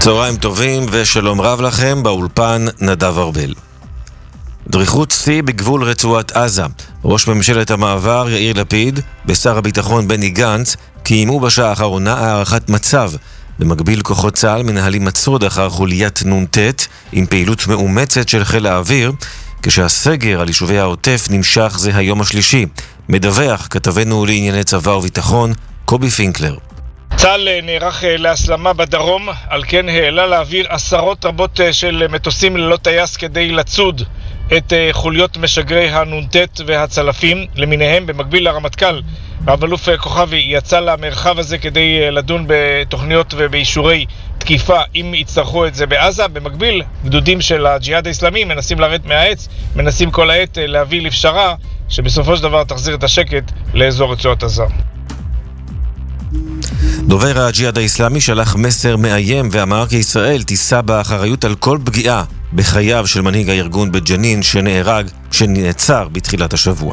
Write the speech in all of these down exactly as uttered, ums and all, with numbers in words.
צהריים טובים ושלום רב לכם, באולפן נדב ארבל. דריכות שיא בגבול רצועת עזה. ראש ממשלת המעבר יאיר לפיד ושר הביטחון בני גנץ קיימו בשעה האחרונה הערכת מצב. במקביל כוחות צה"ל מנהלים מצוד אחר חוליית נונטט עם פעילות מאומצת של חיל האוויר, כשהסגר על יישובי העוטף נמשך זה היום השלישי. מדווח כתבנו לענייני צבא וביטחון קובי פינקלר. צה"ל נערך להסלמה בדרום, על כן העלה לאוויר עשרות רבות של מטוסים ללא טייס כדי לצוד את חוליות משגרי הנונטט והצלפים למיניהם. במקביל לרמטכ"ל רב אלוף כוכבי יצא למרחב הזה כדי לדון בתוכניות ובאישורי תקיפה אם יצטרכו את זה בעזה. במקביל גדודים של הג'יהאד האסלאמי מנסים לרדת מהעץ, מנסים כל העת להביא לפשרה שבסופו של דבר תחזיר את השקט לאזור רצועת עזה. דובר הג'יהאד האסלאמי שלח מסר מאיים ואמר כי ישראל תישא באחריות על כל פגיעה בחייו של מנהיג הארגון בג'נין שנהרג, שנעצר בתחילת השבוע.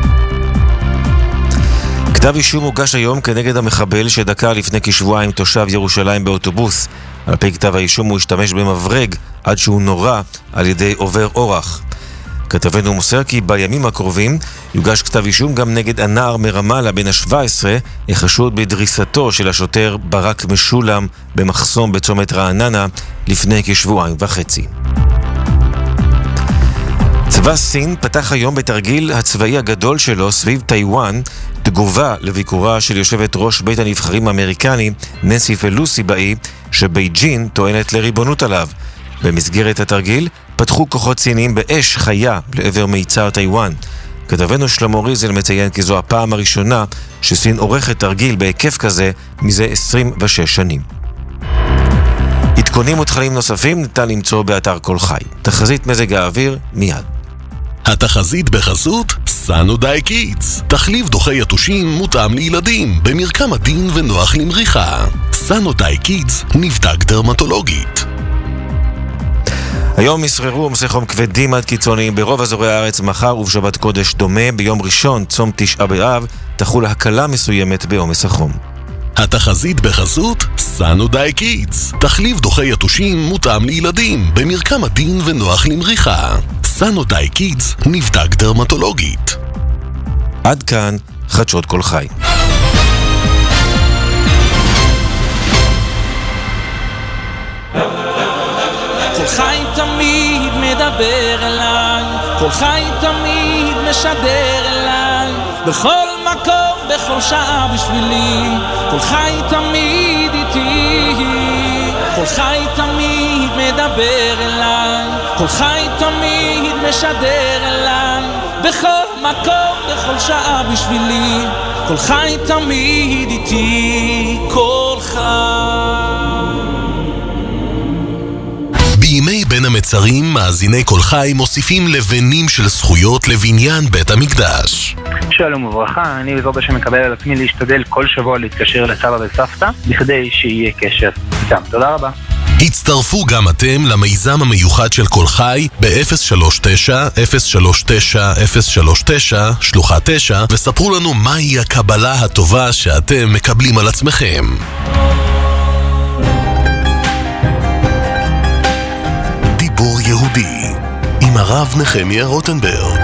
כתב אישום הוגש היום כנגד המחבל שדקר לפני כשבועיים תושב ירושלים באוטובוס. על פי כתב האישום הוא השתמש במברג עד שהוא נורה על ידי עובר אורח. כתבנו מוסר כי בימים הקרובים יוגש כתב אישום גם נגד הנער מרמאללה בן ה-שבע עשרה, החשוד בדריסתו של השוטר ברק משולם במחסום בצומת רעננה לפני כשבועיים וחצי. צבא סין פתח היום בתרגיל הצבאי הגדול שלו סביב טיואן, תגובה לביקורה של יושבת ראש בית הנבחרים האמריקני ננסי פלוסי באי, שבייג'ין טוענת לריבונות עליו. במסגרת התרגיל פתחו כוחות סיניים באש חיה לעבר מיצר טיואן. כתבנו שלמה ריזל מציין כי זו הפעם הראשונה שסין עורכת תרגיל בהיקף כזה מזה עשרים ושש שנים. עדכונים ותכנים נוספים ניתן למצוא באתר כל חי. תחזית מזג האוויר מיד. התחזית בחסות סנו די קידס, תחליף דוחי יתושים מותאם לילדים במרקם עדין ונוח למריחה. סנו די קידס נבדק דרמטולוגית. היום ישררו עומסי חום כבדים עד קיצוניים ברוב אזורי הארץ. מחר ובשבת קודש דומה, ביום ראשון צום תשעה באב תחול הקלה מסוימת בעומס החום. התחזית בחסות סנו די קידס, תחליף דוחי יתושים מותאם לילדים במרקם עדין ונוח למריחה. סנו די קידס נבדק דרמטולוגית. עד כאן חדשות כל חי. כל חי תמיד מדבר אליי, כל חי תמיד משדר אליי, בכל מקום, בכל שעה בשבילי, כל חי תמיד איתי, כל חי תמיד מדבר אליי, כל חי תמיד משדר אליי, בכל מקום, בכל שעה בשבילי, כל חי תמיד איתי, כל חי. בימי בין המצרים, מאזיני כל חי מוסיפים לבנים של זכויות לבניין בית המקדש. שלום וברכה, אני בעזרת השם מקבל על עצמי להשתדל כל שבוע להתקשר לסבא וסבתא בכדי שיהיה קשר איתם. תודה רבה. הצטרפו גם אתם למיזם המיוחד של כל חי ב-אפס שלוש תשע אפס שלוש תשע אפס שלוש תשע שלוחה תשע וספרו לנו מהי הקבלה הטובה שאתם מקבלים על עצמכם. דיבור יהודי עם הרב נחמיה רוטנברג.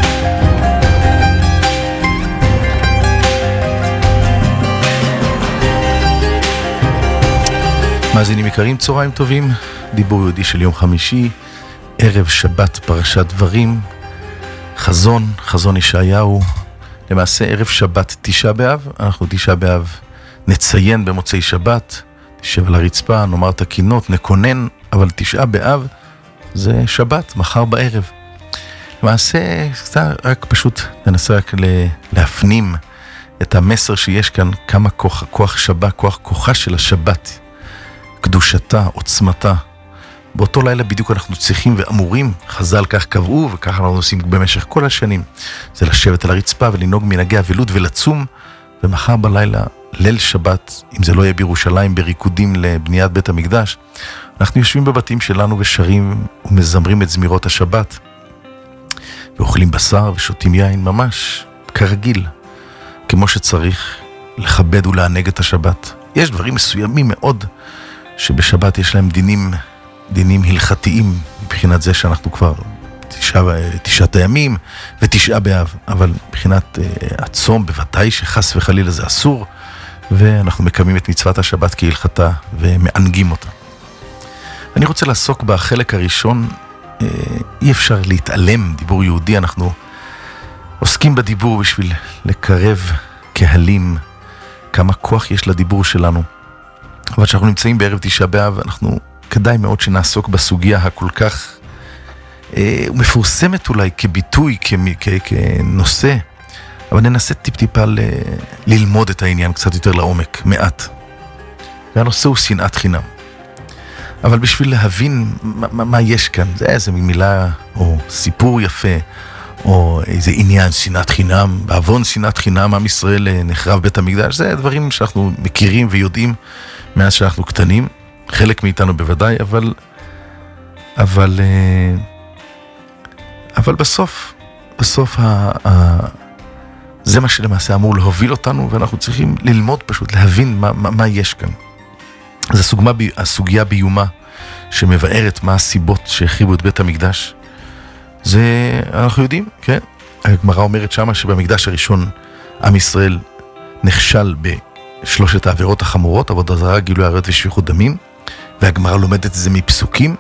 מאזינים יקרים, צהריים טובים. דיבור יהודי של יום חמישי, ערב שבת פרשת דברים, חזון, חזון ישעיהו. למעשה ערב שבת תשעה באב, אנחנו תשעה באב נציין במוצאי שבת, נשב על הרצפה, נאמר תקינות, נקונן, אבל תשעה באב זה שבת, מחר בערב. למעשה, רק פשוט ננסה רק להפנים את המסר שיש כאן, כמה כוח, כוח שבת, כוח כוחה של השבת, קדושתה, עוצמתה. באותו לילה בדיוק אנחנו צריכים ואמורים, חז"ל כך קבעו וככה אנחנו עושים במשך כל השנים, זה לשבת על הרצפה ולנהוג מנהגי אבלות ולצום, ומחר בלילה, ליל שבת, אם זה לא יהיה בירושלים, בריקודים לבניית בית המקדש, אנחנו יושבים בבתים שלנו ושרים ומזמרים את זמירות השבת, ואוכלים בשר ושותים יין ממש כרגיל, כמו שצריך לכבד ולענג את השבת. יש דברים מסוימים מאוד שבשבת יש להם דינים, דינים הלכתיים, מבחינת זה שאנחנו כבר תשעה, תשעת הימים ותשעה באב, אבל מבחינת הצום בוודאי שחס וחלילה זה אסור, ואנחנו מקיימים את מצוות השבת כהלכתה ומענגים אותה. אני רוצה לעסוק בחלק הראשון, אי אפשר להתעלם, דיבור יהודי, אנחנו עוסקים בדיבור בשביל לקרב קהלים, כמה כוח יש לדיבור שלנו. אבל כשאנחנו נמצאים בערב תשעה באב, אנחנו כדאי מאוד שנעסוק בסוגיה הכל כך אה, מפורסמת אולי כביטוי, כ, כ, כנושא, אבל ננסה טיפ-טיפה ל, ללמוד את העניין קצת יותר לעומק, מעט. והנושא הוא שנאת חינם. אבל בשביל להבין מה, מה, מה יש כאן, זה איזה מילה או סיפור יפה, או איזה עניין שנאת חינם, בעוון שנאת חינם, עם ישראל נחרב בית המקדש, זה דברים שאנחנו מכירים ויודעים מאז שאנחנו קטנים, חלק מאיתנו בוודאי, אבל, אבל, אבל בסוף, בסוף ה, ה, זה מה שלמעשה אמור להוביל אותנו, ואנחנו צריכים ללמוד פשוט, להבין מה, מה, מה יש כאן. זו הסוגמה, הסוגיה ביומה שמבארת מה הסיבות שהחריבו את בית המקדש. זה, אנחנו יודעים, כן? הגמרא אומרת שמה שבמקדש הראשון עם ישראל נכשל בשלושת העבירות החמורות, עבודה זרה, גילוי עריות ושפיכות דמים, והגמרא לומדת את זה מפסוקים.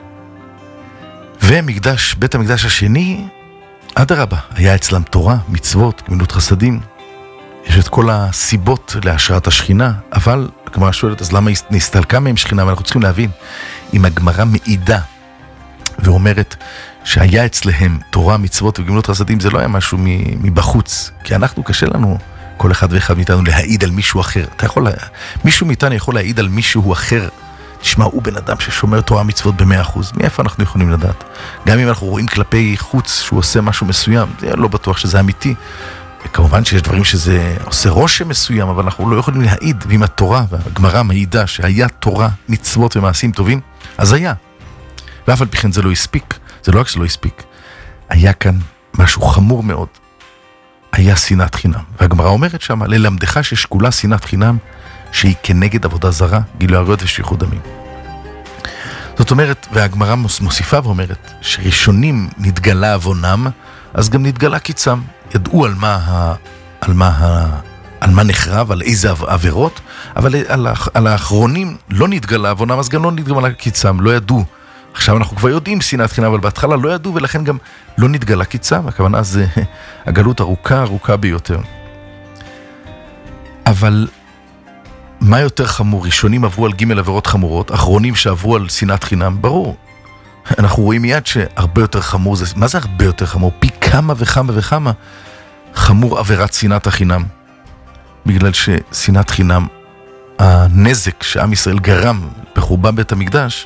ומקדש, בית המקדש השני, אדרבה, היה אצלם תורה, מצוות, גמילות חסדים. יש את כל הסיבות להשראת השכינה, אבל הגמרא שואלת, אז למה נסתלקה מהם שכינה? ואנחנו צריכים להבין, אם הגמרא מעידה ואומרת שהיה אצלהם תורה, מצוות וגמילות חסדים, זה לא היה משהו מבחוץ, כי אנחנו, קשה לנו, כל אחד ואחד מאיתנו, להעיד על מישהו אחר. אתה יכול, מישהו מאיתנו יכול להעיד על מישהו אחר. תשמע, הוא בן אדם ששומר תורה מצוות במאה אחוז. מאיפה אנחנו יכולים לדעת? גם אם אנחנו רואים כלפי חוץ שהוא עושה משהו מסוים, זה לא בטוח שזה אמיתי. וכמובן שיש דברים שזה עושה רושם מסוים, אבל אנחנו לא יכולים להעיד. ואם התורה והגמרא מעידה שהיה תורה, מצוות ומעשים טובים, אז היה. ואף על פי כן זה לא הספיק. זה לא רק שלא הספיק. היה כאן משהו חמור מאוד. היה שנאת חינם. והגמרא אומרת שמה, ללמדך ששקולה שנאת חינם, שהיא כנגד עבודה זרה, גילוי עריות ושפיכות דמים. זאת אומרת, והגמרא מוסיפה ואומרת, שראשונים נתגלה עוונם, אז גם נתגלה קיצם. ידעו על מה, ה, על מה, ה, על מה נחרב, על איזה עבירות, אבל על, על האחרונים לא נתגלה עוונם, אז גם לא נתגלה קיצם, לא ידעו. עכשיו אנחנו כבר יודעים שנאת חינם, אבל בהתחלה לא ידעו, ולכן גם לא נתגלה קיצם. הכוונה זה הגלות ארוכה, ארוכה ביותר. אבל מה יותר חמור? ראשונים עברו על ג' עבירות חמורות, אחרונים שעברו על שנאת חינם, ברור. אנחנו רואים מיד שהרבה יותר חמור, זה, מה זה הרבה יותר חמור? פי כמה וכמה וכמה חמור עבירת שנאת החינם. בגלל ששנאת חינם, הנזק שעם ישראל גרם בחורבן בית המקדש,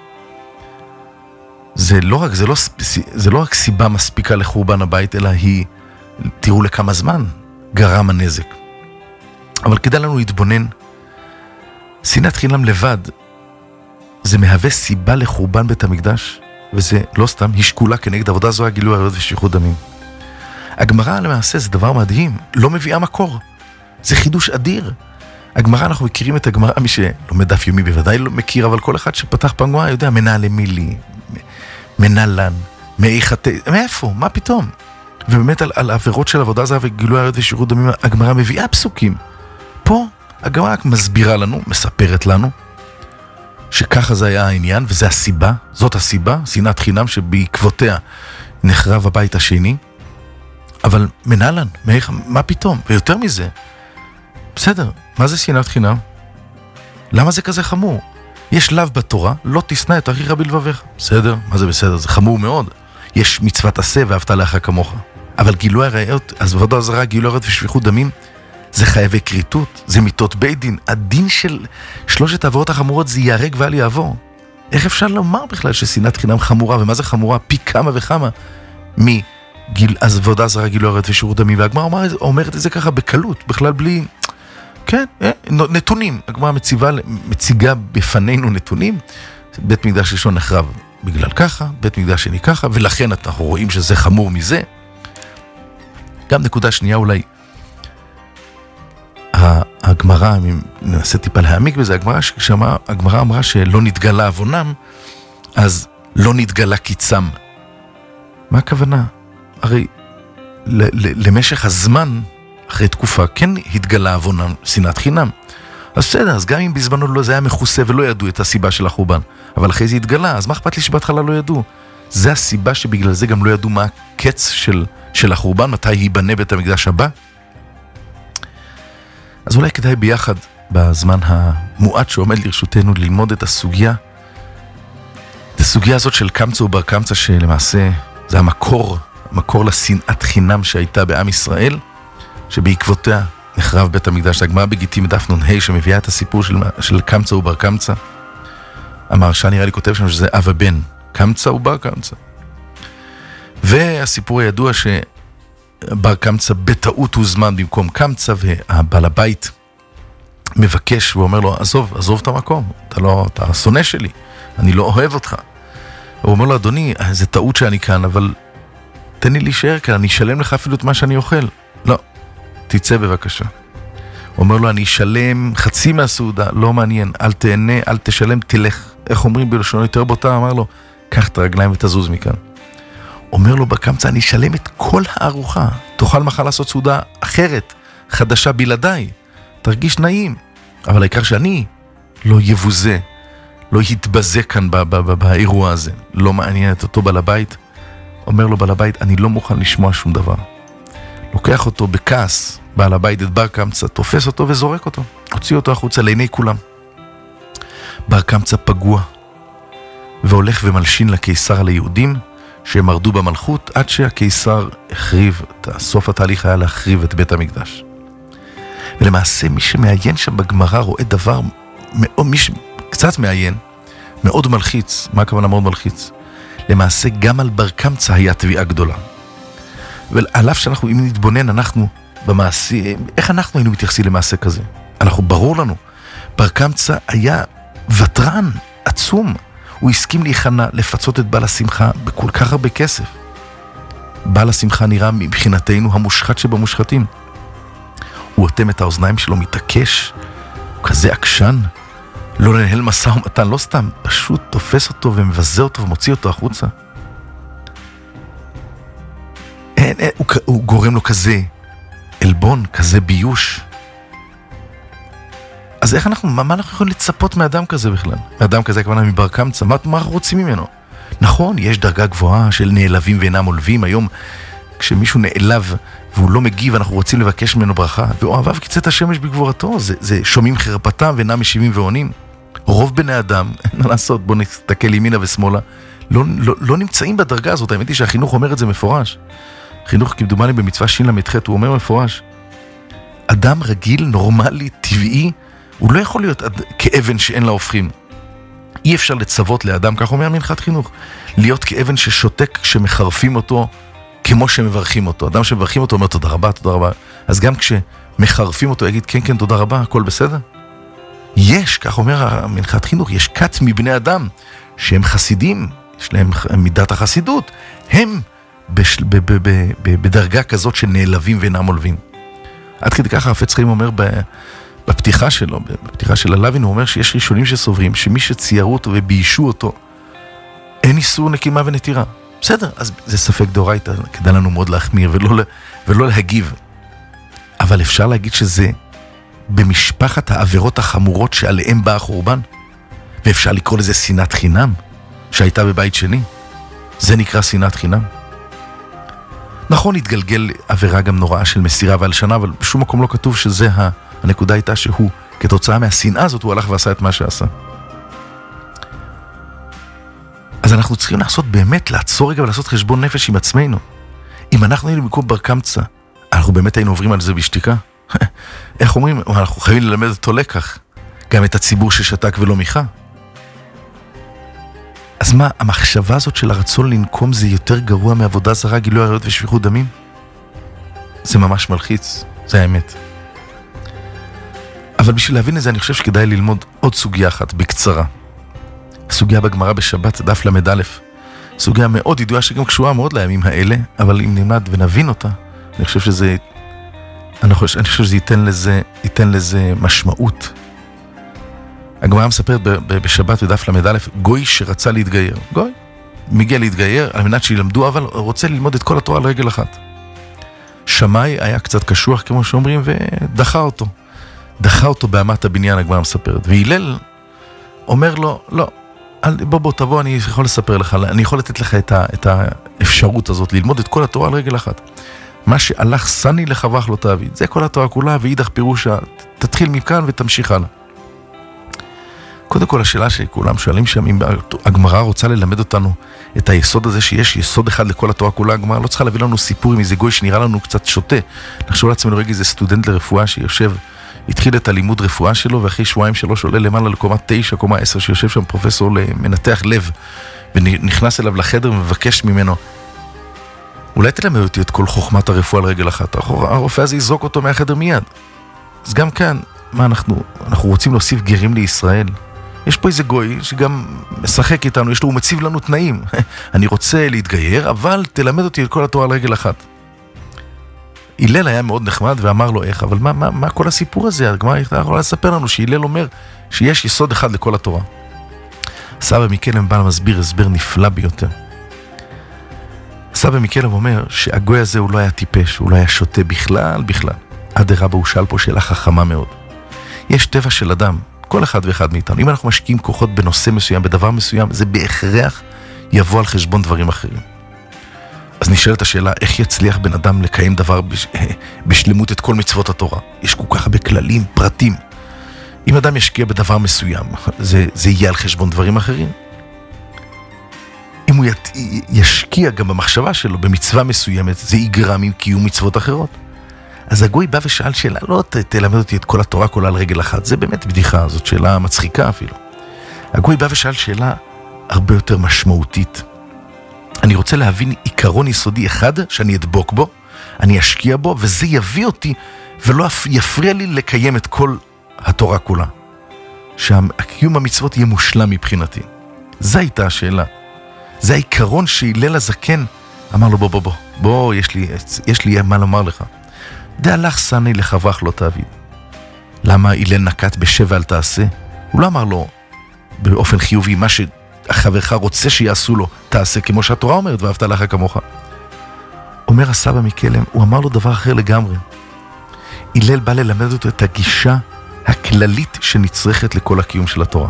זה לא רק, זה לא, זה לא רק סיבה מספיקה לחורבן הבית, אלא היא, תראו לכמה זמן, גרם הנזק. אבל כדאי לנו להתבונן, שנאת חינם לבד, זה מהווה סיבה לחורבן בית המקדש, וזה לא סתם, היא שקולה כנגד עבודה זרה, גילוי עריות ושפיכות דמים. הגמרא למעשה זה דבר מדהים, לא מביאה מקור. זה חידוש אדיר. הגמרא, אנחנו מכירים את הגמרא, מי שלומד דף יומי בוודאי לא מכיר, אבל כל אחד שפתח פגמרא יודע, מנהלי מילי, מנהלן, מאיכתה, מאיפה? מה פתאום? ובאמת על, על עבירות של עבודה זרה וגילוי עריות ושפיכות דמים, הגמרא מביאה פסוקים. פה הגמרא מסבירה לנו, מספרת לנו, שככה זה היה העניין, וזה הסיבה, זאת הסיבה, שנאת חינם שבעקבותיה נחרב הבית השני, אבל מנהלן, מה פתאום? ויותר מזה, בסדר, מה זה שנאת חינם? למה זה כזה חמור? יש לאו בתורה, לא תשנא את אחיך בלבביך. בסדר, מה זה בסדר? זה חמור מאוד. יש מצוות עשה ואהבת לרעך כמוך. אבל גילוי עריות, אז עבודה זרה, גילוי עריות ושפיכות דמים, זה חייבי כריתות, זה מיתות בית דין. הדין של שלושת העבירות החמורות זה ייהרג ואל יעבור. איך אפשר לומר בכלל ששנאת חינם חמורה, ומה זה חמורה? פי כמה וכמה מגיל, אז עבודה זרה, גילוי עריות ושפיכות דמים. והגמרא אומר, אומרת את זה ככה בקלות, בכלל בלי, כן, נתונים. הגמרא מציבה, מציגה בפנינו נתונים. בית מקדש ראשון נחרב בגלל ככה, בית מקדש שני ככה, ולכן אנחנו רואים שזה חמור מזה. גם נקודה שנייה אולי, הגמרא, אם ננסה טיפה להעמיק בזה, הגמרא, הגמרא אמרה שלא נתגלה עוונם, אז לא נתגלה קיצם. מה הכוונה? הרי למשך הזמן, אחרי תקופה, כן התגלה עוונם, שנאת חינם. אז בסדר, אז גם אם בזמנו לא זה היה מכוסה ולא ידעו את הסיבה של החורבן, אבל אחרי זה התגלה, אז מה אכפת לי שבהתחלה לא ידעו? זה הסיבה שבגלל זה גם לא ידעו מה הקץ של, של החורבן, מתי ייבנה בית המקדש הבא. אז אולי כדאי ביחד, בזמן המועט שעומד לרשותנו, ללמוד את הסוגיה, את הסוגיה הזאת של קמצא ובר קמצא, שלמעשה זה המקור, המקור לשנאת חינם שהייתה בעם ישראל, שבעקבותיה נחרב בית המקדש. הגמרא בגיטין בדף נ"ה שמביאה את הסיפור של, של קמצא ובר קמצא. המהרש"א נראה לי כותב שם שזה אב ובן, קמצא ובר קמצא. והסיפור הידוע שבר קמצא בטעות הוזמן במקום קמצא, והבעל הבית מבקש ואומר לו, עזוב, עזוב את המקום, אתה לא, אתה שונא שלי, אני לא אוהב אותך. הוא אומר לו, אדוני, זה טעות שאני כאן, אבל תן לי להישאר כאן, אני אשלם לך אפילו את מה שאני אוכל. לא, תצא בבקשה. הוא אומר לו, אני אשלם חצי מהסעודה, לא מעניין, אל תהנה, אל תשלם, תלך. איך אומרים בלשונו יותר בוטה? אמר לו, קח את הרגליים ותזוז מכאן. אומר לו בר קמצא, אני אשלם את כל הארוחה, תוכל מחר לעשות סעודה אחרת, חדשה בלעדיי, תרגיש נעים, אבל העיקר שאני לא יבוזה, לא יתבזה כאן באירוע הזה, לא מעניין את אותו בעל הבית. אומר לו בעל הבית, אני לא מוכן לשמוע שום דבר. לוקח אותו בכעס, בעל הבית את בר קמצא, תופס אותו וזורק אותו, הוציא אותו החוצה לעיני כולם. בר קמצא פגוע, והולך ומלשין לקיסר על היהודים, שהם מרדו במלכות, עד שהקיסר החריב, סוף התהליך היה להחריב את בית המקדש. ולמעשה מי שמעיין שם בגמרא רואה דבר, מי שקצת מעיין, מאוד מלחיץ. מה הכוונה מאוד מלחיץ? למעשה גם על בר קמצא היה תביעה גדולה. ועל אף שאנחנו, אם נתבונן, אנחנו במעשי, איך אנחנו היינו מתייחסים למעשה כזה? אנחנו, ברור לנו, בר קמצא היה וטרן עצום. הוא הסכים להיכנע, לפצות את בעל השמחה בכל כך הרבה כסף. בעל השמחה נראה מבחינתנו המושחת שבמושחתים. הוא אוטם את האוזניים שלו, מתעקש, הוא כזה עקשן, לא לנהל משא ומתן, לא סתם, פשוט תופס אותו ומבזה אותו ומוציא אותו החוצה. אין, אין, הוא, הוא גורם לו כזה אלבון, כזה ביוש. אז איך אנחנו, מה, מה אנחנו יכולים לצפות מאדם כזה בכלל? מאדם כזה, הכוונה מבר קמצא, מה, מה אנחנו רוצים ממנו? נכון, יש דרגה גבוהה של נעלבים ואינם עולבים. היום, כשמישהו נעלב והוא לא מגיב, אנחנו רוצים לבקש ממנו ברכה. ואוהביו קצת השמש בגבורתו, זה, זה שומעים חרפתם ואינם משיבים ועונים. רוב בני אדם, אין מה לעשות, בוא נסתכל ימינה ושמאלה, לא, לא, לא נמצאים בדרגה הזאת. האמת היא שהחינוך אומר את זה מפורש. חינוך כמדומני במצווה שין למ"ח, הוא אומר מפורש. אדם רגיל, נורמלי, טבעי, הוא לא יכול להיות כאבן שאין לה הופכים. אי אפשר לצוות לאדם, כך אומר מנחת חינוך, להיות כאבן ששותק כשמחרפים אותו, כמו שמברכים אותו. אדם שמברכים אותו אומר תודה רבה, תודה רבה. אז גם כשמחרפים אותו יגיד כן, כן, תודה רבה, הכל בסדר? יש, כך אומר מנחת חינוך, יש קט מבני אדם שהם חסידים, יש להם מידת החסידות, הם בש... ב- ב- ב- ב- בדרגה כזאת שנעלבים ואינם עולבים. עד כדי ככה החפץ חיים אומר ב... בפתיחה שלו, בפתיחה של הלווין, הוא אומר שיש ראשונים שסוברים שמי שציירו אותו וביישו אותו, אין איסור נקימה ונטירה. בסדר, אז זה ספק דאורייתא, כדאי לנו מאוד להחמיר ולא, ולא להגיב. אבל אפשר להגיד שזה במשפחת העבירות החמורות שעליהם בא החורבן, ואפשר לקרוא לזה שנאת חינם, שהייתה בבית שני. זה נקרא שנאת חינם. נכון, התגלגל עבירה גם נוראה של מסירה והלשנה, אבל בשום מקום לא כתוב שזה ה... הנקודה הייתה שהוא, כתוצאה מהשנאה הזאת, הוא הלך ועשה את מה שעשה. אז אנחנו צריכים לעשות באמת, לעצור רגע ולעשות חשבון נפש עם עצמנו. אם אנחנו היינו במקום בר קמצא, אנחנו באמת היינו עוברים על זה בשתיקה? איך אומרים? אנחנו חייבים ללמד אותו לקח, גם את הציבור ששתק ולא מיכה. אז מה, המחשבה הזאת של הרצון לנקום זה יותר גרוע מעבודה זרה, גילוי עריות ושפיכות דמים? זה ממש מלחיץ, זה האמת. אבל בשביל להבין את זה אני חושב שכדאי ללמוד עוד סוגיה אחת בקצרה. סוגיה בגמרא בשבת, דף למד א', סוגיה מאוד ידועה שגם קשורה מאוד לימים האלה, אבל אם נלמד ונבין אותה, אני חושב שזה אני חושב, אני חושב שזה ייתן לזה, ייתן לזה משמעות. הגמרא מספרת בשבת בדף למד א', גוי שרצה להתגייר. גוי מגיע להתגייר על מנת שילמדו, אבל רוצה ללמוד את כל התורה על רגל אחת. שמאי היה קצת קשוח, כמו שאומרים, ודחה אותו. דחה אותו באמת הבניין, הגמרא מספרת. והילל אומר לו, לא, בוא בוא תבוא, אני יכול לספר לך, אני יכול לתת לך את, ה, את האפשרות הזאת, ללמוד את כל התורה על רגל אחת. מה שהלך סני לחברך לא תעביד. זה כל התורה כולה, ואידך פירושה, תתחיל מכאן ותמשיך הלאה. קודם כל השאלה שכולם שואלים שם, אם הגמרא רוצה ללמד אותנו את היסוד הזה שיש יסוד אחד לכל התורה כולה, הגמרא לא צריכה להביא לנו סיפור עם איזה גוי שנראה לנו קצת שוטה. נחשוב לעצמנו רגע איזה סטודנט לרפואה שיושב, התחיל את הלימוד רפואה שלו, ואחרי שבועיים שלוש עולה למעלה לקומה תשע, קומה עשר, שיושב שם פרופסור למנתח לב, ונכנס אליו לחדר ומבקש ממנו, אולי תלמד אותי את כל חוכמת הרפואה על רגל אחת. הרופא הזה יזרוק אותו מהחדר מיד. אז גם כאן, מה אנחנו, אנחנו רוצים להוסיף גרים לישראל? יש פה איזה גוי שגם משחק איתנו, יש לו, הוא מציב לנו תנאים. אני רוצה להתגייר, אבל תלמד אותי את כל התורה על רגל אחת. הילל היה מאוד נחמד ואמר לו איך, אבל מה, מה, מה כל הסיפור הזה? הגמרא יכולה לספר לנו שהילל אומר שיש יסוד אחד לכל התורה. סבא מקלם בא למסביר הסבר נפלא ביותר. סבא מקלם אומר שהגוי הזה הוא לא היה טיפש, הוא לא היה שוטה בכלל, בכלל. עד הרבה הוא שאל פה שאלה חכמה מאוד. יש טבע של אדם, כל אחד ואחד מאיתנו. אם אנחנו משקיעים כוחות בנושא מסוים, בדבר מסוים, זה בהכרח יבוא על חשבון דברים אחרים. אז נשאלת השאלה, איך יצליח בן אדם לקיים דבר בש... בשלמות את כל מצוות התורה? יש כל כך הרבה כללים, פרטים. אם אדם ישקיע בדבר מסוים, זה, זה יהיה על חשבון דברים אחרים. אם הוא ית... ישקיע גם במחשבה שלו, במצווה מסוימת, זה יגרע מקיום מצוות אחרות. אז הגוי בא ושאל שאלה, לא ת, תלמד אותי את כל התורה כולה על רגל אחת, זה באמת בדיחה, זאת שאלה מצחיקה אפילו. הגוי בא ושאל שאלה הרבה יותר משמעותית. אני רוצה להבין עיקרון יסודי אחד שאני אדבוק בו, אני אשקיע בו, וזה יביא אותי ולא יפריע לי לקיים את כל התורה כולה. שהקיום המצוות יהיה מושלם מבחינתי. זו הייתה השאלה. זה העיקרון שהילל הזקן אמר לו, בוא בוא בוא, בוא, יש לי, יש לי מה לומר לך. דע לך סני לחברך לא תעביד. למה הילל נקט בשב ואל תעשה? הוא לא אמר לו באופן חיובי, מה שהחברך רוצה שיעשו לו, תעשה כמו שהתורה אומרת, ואהבת לך כמוך. אומר הסבא מקלם, הוא אמר לו דבר אחר לגמרי. הילל בא ללמד אותו את הגישה הכללית שנצרכת לכל הקיום של התורה.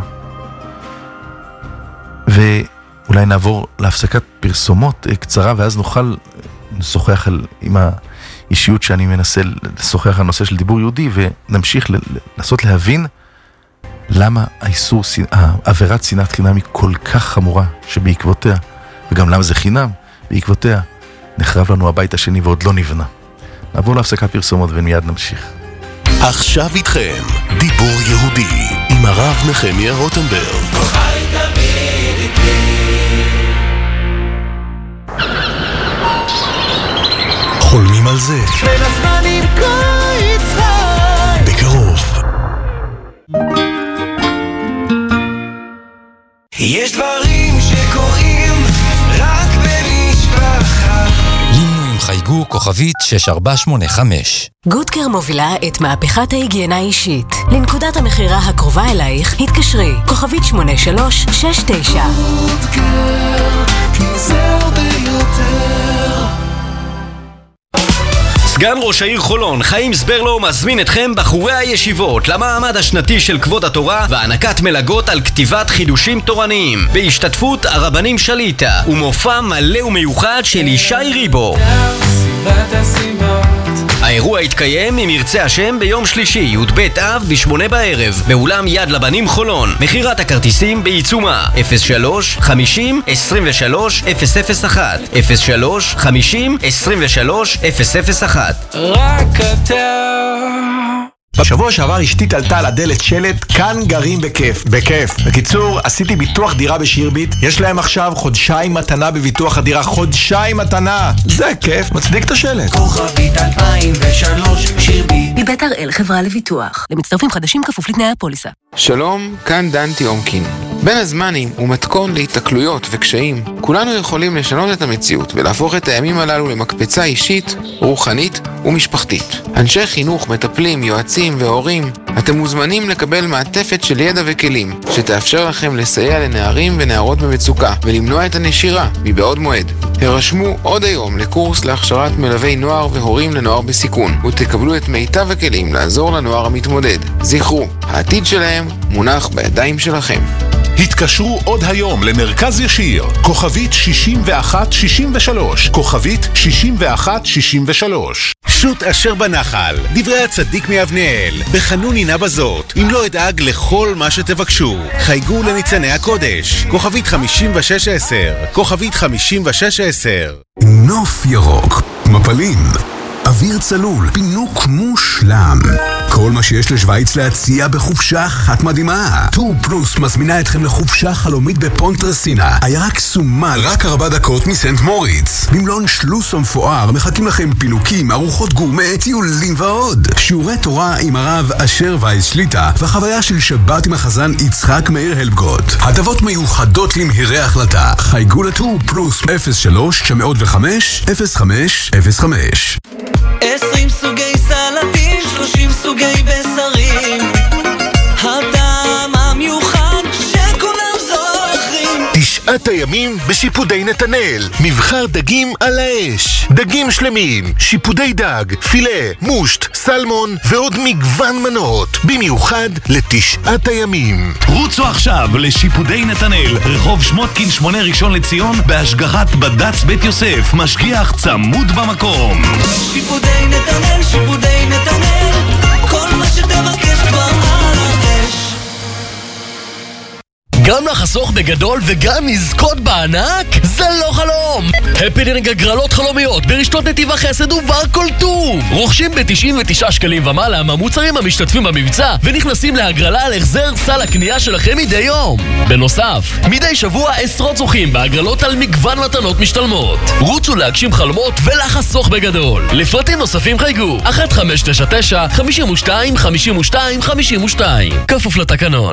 ואולי נעבור להפסקת פרסומות קצרה, ואז נוכל לשוחח על, עם האישיות שאני מנסה לשוחח על נושא של דיבור יהודי, ונמשיך לנסות להבין למה האיסור, העבירת שנאת חינם היא כל כך חמורה, שבעקבותיה, וגם למה זה חינם, בעקבותיה נחרב לנו הבית השני ועוד לא נבנה. נעבור להפסקת פרסומות ומיד נמשיך. עכשיו איתכם, דיבור יהודי, עם הרב נחמיה רוטנברג. חי תמיד איתי. חולמים על זה. בין הזמנים קיץ חי. בקרוב. יש דברים שקורים רק במשפחה. לינו עם חייגו כוכבית שש ארבע שמונה חמש. גוטקר מובילה את מהפכת ההיגיינה האישית. לנקודת המחירה הקרובה אלייך, התקשרי כוכבית שמונה שלוש שש תשע. גוטקר, כי זה הרבה יותר. סגן ראש העיר חולון, חיים סברלו, מזמין אתכם בחורי הישיבות למעמד השנתי של כבוד התורה והענקת מלגות על כתיבת חידושים תורניים בהשתתפות הרבנים שליטה ומופע מלא ומיוחד של ישי ריבו. האירוע יתקיים אם ירצה השם ביום שלישי י"ב אב בשמונה בערב באולם יד לבנים חולון. מחירת הכרטיסים בעיצומה אפס שלוש חמישים עשרים ושלוש אפס אפס אחת אפס שלוש חמישים עשרים ושלוש אפס אפס אחת. רק אתה. בשבוע שעבר אשתי תלתה על הדלת שלט, כאן גרים בכיף. בכיף. בקיצור, עשיתי ביטוח דירה בשירביט, יש להם עכשיו חודשיים מתנה בביטוח הדירה, חודשיים מתנה. זה כיף, מצדיק את השלט. כוכבית אלפיים ושלוש שירביט. מבית הראל חברה לביטוח. למצטרפים חדשים כפוף לתנאי הפוליסה. שלום, כאן דן תיומקין. בין הזמנים הוא מתכון להתקלויות וקשיים. כולנו יכולים לשנות את המציאות ולהפוך את הימים הללו למקפצה אישית, רוחנית ומשפחתית. אנשי חינוך, מטפלים, יועצים והורים, אתם מוזמנים לקבל מעטפת של ידע וכלים שתאפשר לכם לסייע לנערים ונערות במצוקה ולמנוע את הנשירה מבעוד מועד. הרשמו עוד היום לקורס להכשרת מלווי נוער והורים לנוער בסיכון ותקבלו את מיטב הכלים לעזור לנוער המתמודד. זכרו, העתיד שלהם מונח בידיים שלכם. התקשרו עוד היום למרכז ישיר, כוכבית שישים ואחת שישים ושלוש, כוכבית שישים ואחת שישים ושלוש. שוט אשר בנחל, דברי הצדיק מאבנאל, בחנון עינה בזאת, אם לא אדאג לכל מה שתבקשו. חייגו לניצני הקודש, כוכבית חמישים ושש עשר, כוכבית חמישים ושש עשר. נוף ירוק, מפלים, אוויר צלול, פינוק מושלם. כל מה שיש לשוויץ להציע בחופשה אחת מדהימה. טור פלוס מזמינה אתכם לחופשה חלומית בפונטרסינה. עיירה קסומה, רק ארבע דקות מסנט מוריץ. במלון שלוס המפואר מחכים לכם פינוקים, ארוחות גורמה, טיולים ועוד. שיעורי תורה עם הרב אשר וייס שליטה, וחוויה של שבת עם החזן יצחק מאיר הלבגוט. הטבות מיוחדות למהירי החלטה. חייגו לטור פלוס אפס שלוש תשע אפס חמש אפס חמש אפס חמש. עשרים סוגי סלטים, שלושים סוגי בשרים, הטעם המיוחד שכולם זוכרים. תשעת הימים בשיפודי נתנאל, מבחר דגים על האש, דגים שלמים, שיפודי דג, פילה, מושט, סלמון ועוד מגוון מנות, במיוחד לתשעת הימים. רוצו עכשיו לשיפודי נתנאל, רחוב שמותקין שמונה ראשון לציון, בהשגחת בד"ץ בית יוסף, משגיח צמוד במקום. שיפודי נתנאל, שיפודי נתנאל, כל מה שתבקש כבר על האש. גם לחסוך בגדול וגם לזכות בענק? זה לא חלום! הפנינג הגרלות חלומיות ברשתות נתיב החסד ובר כל טוב! רוכשים ב-תשעים ותשעה שקלים ומעלה מהמוצרים המשתתפים במבצע ונכנסים להגרלה על החזר סל הקנייה שלכם מדי יום. בנוסף, מדי שבוע עשרות זוכים בהגרלות על מגוון מתנות משתלמות. רוצו להגשים חלומות ולחסוך בגדול. לפרטים נוספים חייגו אחת חמש תשע תשע חמישים ושתיים חמישים ושתיים חמישים ושתיים. כפוף לתקנון.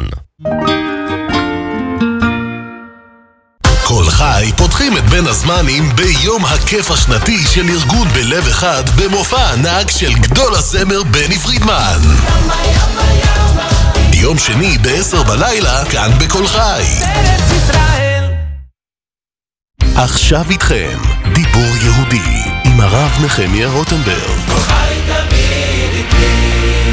כל חי פותחים את בין הזמנים ביום הכיף השנתי של ארגון בלב אחד במופע ענק של גדול הזמר בני פרידמן. יום שני בעשר בלילה כאן בכל חי. עכשיו איתכם דיבור יהודי עם הרב נחמיה רוטנברג. כל חי תמיד איתי.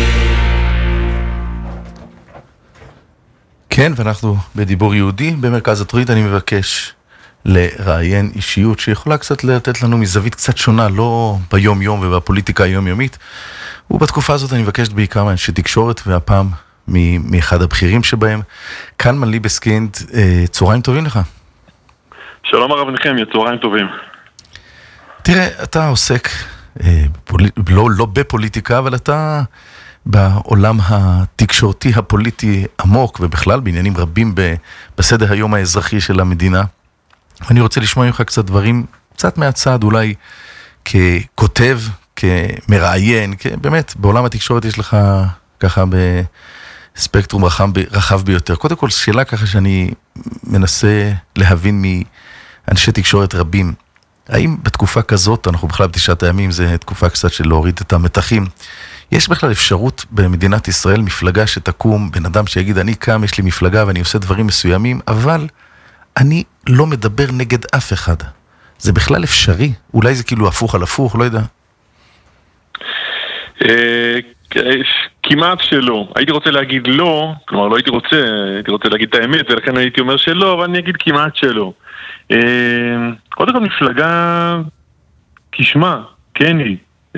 כן, ואנחנו בדיבור יהודי במרכז התוכנית. אני מבקש לראיין אישיות שיכולה קצת לתת לנו מזווית קצת שונה, לא ביום יום ובפוליטיקה היומיומית. ובתקופה הזאת אני מבקש בעיקר מאנשי תקשורת, והפעם מאחד הבכירים שבהם. קלמן ליבסקינד, צהריים טובים לך. שלום הרב נחמיה, צהריים טובים. תראה, אתה עוסק לא, לא בפוליטיקה, אבל אתה בעולם התקשורתי הפוליטי עמוק, ובכלל בעניינים רבים בסדר היום האזרחי של המדינה. ואני רוצה לשמוע ממך קצת דברים, קצת מהצד, אולי ככותב, כמראיין, באמת, בעולם התקשורת יש לך ככה בספקטרום רחב, רחב ביותר. קודם כל, שאלה ככה שאני מנסה להבין מאנשי תקשורת רבים, האם בתקופה כזאת, אנחנו בכלל בתשעת הימים, זה תקופה קצת של להוריד את המתחים, יש בכלל אפשרות במדינת ישראל, מפלגה שתקום, בן אדם שיגיד, אני קם, יש לי מפלגה ואני עושה דברים מסוימים, אבל אני לא מדבר נגד אף אחד. זה בכלל אפשרי? אולי זה כאילו הפוך על הפוך, לא יודע. כמעט שלא. הייתי רוצה להגיד לא, כלומר לא הייתי רוצה, הייתי רוצה להגיד את האמת, ולכן הייתי אומר שלא, אבל אני אגיד כמעט שלא. קודם כל מפלגה כשמה, כן היא.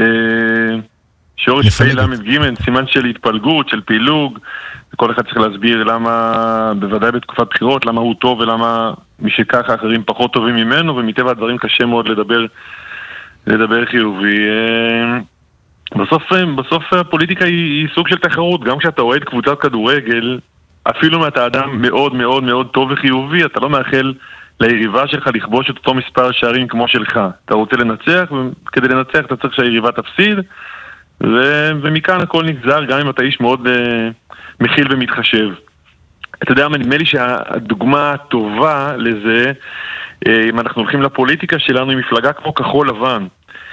שורש פי למד ג' סימן של התפלגות, של פילוג, וכל אחד צריך להסביר למה, בוודאי בתקופת בחירות, למה הוא טוב ולמה מי שככה אחרים פחות טובים ממנו, ומטבע הדברים קשה מאוד לדבר, לדבר חיובי. בסוף, בסוף הפוליטיקה היא, היא סוג של תחרות, גם כשאתה אוהד קבוצת כדורגל, אפילו אם אתה אדם מאוד מאוד מאוד טוב וחיובי, אתה לא מאחל ליריבה שלך לכבוש את אותו מספר שערים כמו שלך. אתה רוצה לנצח, וכדי לנצח אתה צריך שהיריבה תפסיד, ו- ומכאן הכל נגזר, גם אם אתה איש מאוד uh, מכיל ומתחשב. אתה יודע מה, נדמה לי שהדוגמה הטובה לזה, אם אנחנו הולכים לפוליטיקה שלנו, היא מפלגה כמו כחול לבן,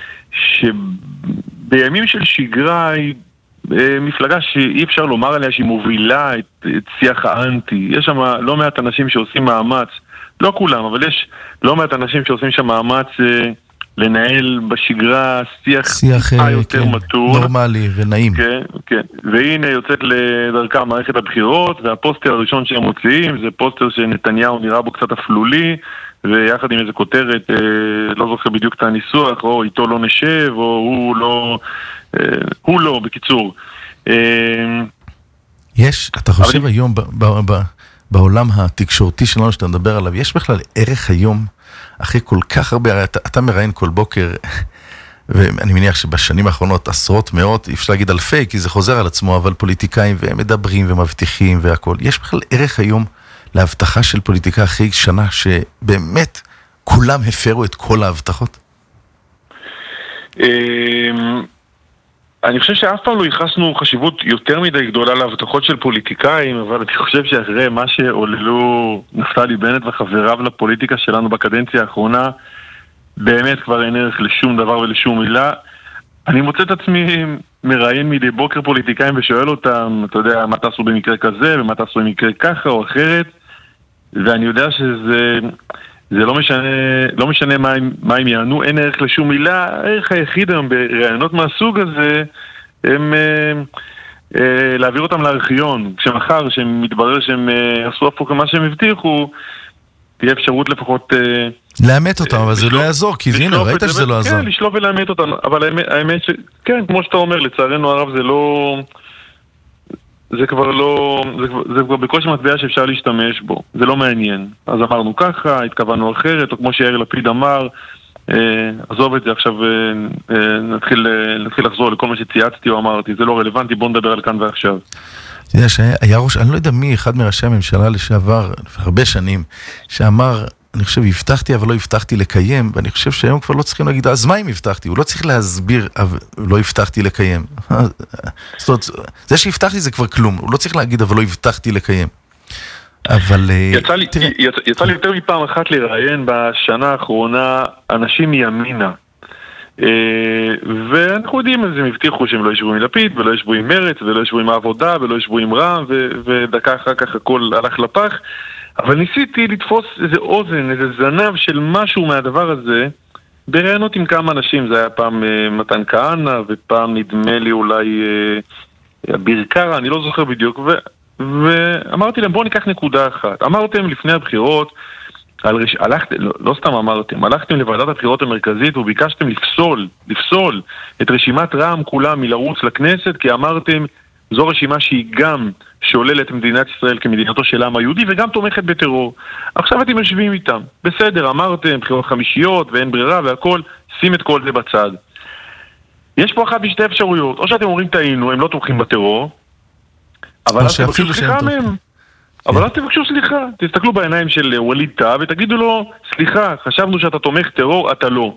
שבימים של שגרה היא מפלגה שאי אפשר לומר עליה שהיא מובילה את, את שיח האנטי. יש שם לא מעט אנשים שעושים מאמץ, לא כולם, אבל יש לא מעט אנשים שעושים שם מאמץ לנהל בשגרה שיח, שיח יותר כן, מתון. נורמלי ונעים. כן, כן. והנה יוצאת לדרכה מערכת הבחירות, והפוסטר הראשון שהם מוציאים זה פוסטר שנתניהו נראה בו קצת אפלולי, ויחד עם איזה כותרת, אה, לא זוכר בדיוק את הניסוח, או איתו לא נשב, או הוא לא, אה, הוא לא, בקיצור. אה, יש, אתה חושב אבל... היום ב, ב, ב, בעולם התקשורתי שלנו שאתה מדבר עליו, יש בכלל ערך היום, אחרי כל כך הרבה, אתה, אתה מראיין כל בוקר, ואני מניח שבשנים האחרונות עשרות מאות, אפשר להגיד אלפי, כי זה חוזר על עצמו, אבל פוליטיקאים ומדברים ומבטיחים והכל. יש בכלל ערך היום להבטחה של פוליטיקה אחרי שנה שבאמת כולם הפרו את כל ההבטחות? אני חושב שאף פעם לא ייחסנו חשיבות יותר מדי גדולה להבטחות של פוליטיקאים, אבל אני חושב שאחרי מה שעוללו נפתלי בנט וחבריו לפוליטיקה שלנו בקדנציה האחרונה, באמת כבר אין ערך לשום דבר ולשום מילה. אני מוצא את עצמי מראיין מדי בוקר פוליטיקאים ושואל אותם, אתה יודע, מה תעשו במקרה כזה ומה תעשו במקרה ככה או אחרת, ואני יודע שזה זה לא משנה, לא משנה מה, מה הם יענו, אין ערך לשום מילה. הערך היחיד היום ברעיונות מהסוג הזה הם אה, אה, להעביר אותם לארכיון, כשמחר שמתברר שהם אה, עשו הפוך מה שהם הבטיחו, תהיה אפשרות לפחות אה, לאמת אותם, אבל זה לא יעזור, כי הנה, ראית שזה לא יעזור. כן, לשלוף ולאמת אותם, אבל האמת שכן, כמו שאתה אומר, לצערנו הרב זה לא, זה כבר לא, זה כבר, זה כבר בקושי מטבע שאפשר להשתמש בו, זה לא מעניין. אז אמרנו ככה, התכוונו אחרת, או כמו שיאיר לפיד אמר, עזוב את זה עכשיו, נתחיל, נתחיל לחזור לכל מה שצייצתי או אמרתי, זה לא רלוונטי, בוא נדבר על כאן ועכשיו. אתה יודע שהיה ראש, אני לא יודע מי, אחד מראשי הממשלה לשעבר, הרבה שנים, שאמר, אני חושב, הבטחתי אבל לא הבטחתי לקיים, ואני חושב שהיום כבר לא צריכים להגיד, אז מה אם הבטחתי? הוא לא צריך להסביר, אבל לא הבטחתי לקיים. זאת אומרת, זה שהבטחתי זה כבר כלום, הוא לא צריך להגיד, אבל לא הבטחתי לקיים. אבל... יצא לי, יצא, יצא לי יותר מפעם אחת לראיין בשנה האחרונה אנשים מימינה. ואנחנו יודעים אז הם הבטיחו שהם לא ישבו עם לפיד ולא ישבו עם מרץ ולא ישבו עם העבודה ולא ישבו עם רע"מ, ודקה אחר כך הכל הלך לפח. אבל ניסיתי לתפוס איזה אוזן, איזה זנב של משהו מהדבר הזה ברעיונות עם כמה אנשים. זה היה פעם מתן כהנא ופעם נדמה לי אולי אביר קארה, אני לא זוכר בדיוק, ו... ואמרתי להם בואו ניקח נקודה אחת. אמרתם לפני הבחירות, רש... הלכת... לא, לא סתם אמרתם, הלכתם לוועדת הבחירות המרכזית וביקשתם לפסול, לפסול את רשימת רע"מ כולה מלרוץ לכנסת, כי אמרתם זו רשימה שהיא גם שוללת את מדינת ישראל כמדינתו של העם היהודי וגם תומכת בטרור. עכשיו אתם יושבים איתם, בסדר, אמרתם בחירות חמישיות ואין ברירה והכל, שים את כל זה בצד. יש פה אחת משתי אפשרויות, או שאתם אומרים טעינו, הם לא תומכים בטרור, אבל אז תבקשו סליחה מהם. אבל אז תבקשו סליחה. תסתכלו בעיניים של ווליד טאה ותגידו לו, סליחה, חשבנו שאתה תומך טרור, אתה לא.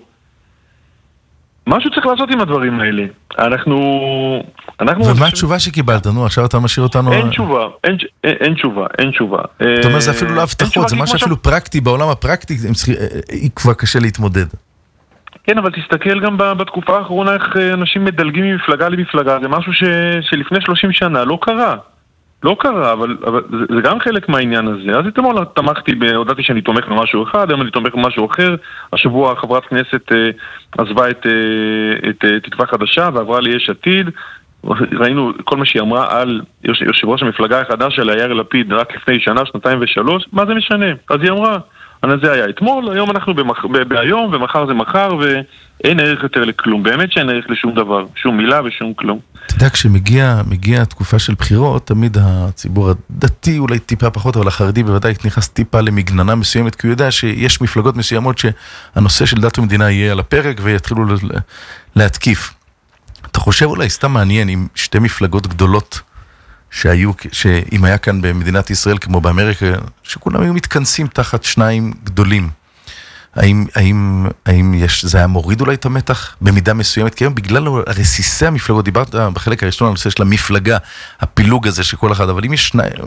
משהו צריך לעשות עם הדברים האלה. אנחנו... ומה התשובה שקיבלת? נו, עכשיו אתה משאיר אותנו... אין תשובה, אין תשובה, אין תשובה. זאת אומרת, זה אפילו לא הבטחות, זה משהו אפילו פרקטי, בעולם הפרקטי, כבר קשה להתמודד. כן, אבל תסתכל גם בתקופה האחרונה איך אנשים מדלגים ממפלגה למפלגה, זה משהו ש, שלפני שלושים שנה לא קרה. לא קרה, אבל, אבל זה, זה גם חלק מהעניין הזה. אז אתמול תמכתי, הודעתי שאני תומך במשהו אחד, היום אני תומך במשהו אחר. השבוע חברת כנסת אה, עזבה את, אה, את אה, תקווה חדשה ועברה ליש עתיד. ראינו כל מה שהיא אמרה על יושב ראש המפלגה החדש של יאיר לפיד רק לפני שנה, שנתיים ושלוש. מה זה משנה? אז היא אמרה... זה היה אתמול, היום אנחנו במח... בהיום ומחר זה מחר ואין ערך יותר לכלום, באמת שאין ערך לשום דבר, שום מילה ושום כלום. אתה יודע, כשמגיע מגיע תקופה של בחירות, תמיד הציבור הדתי אולי טיפה פחות, אבל החרדי בוודאי נכנס טיפה למגננה מסוימת, כי הוא יודע שיש מפלגות מסוימות שהנושא של דת ומדינה יהיה על הפרק ויתחילו להתקיף. אתה חושב אולי סתם מעניין אם שתי מפלגות גדולות שהיו, שאם היה כאן במדינת ישראל כמו באמריקה, שכולם היו מתכנסים תחת שניים גדולים, האם, האם, האם יש, זה היה מוריד אולי את המתח במידה מסוימת? כי היום בגלל רסיסי המפלגות, דיברת בחלק הראשון על הנושא של המפלגה, הפילוג הזה שכל אחד, אבל אם יש שני,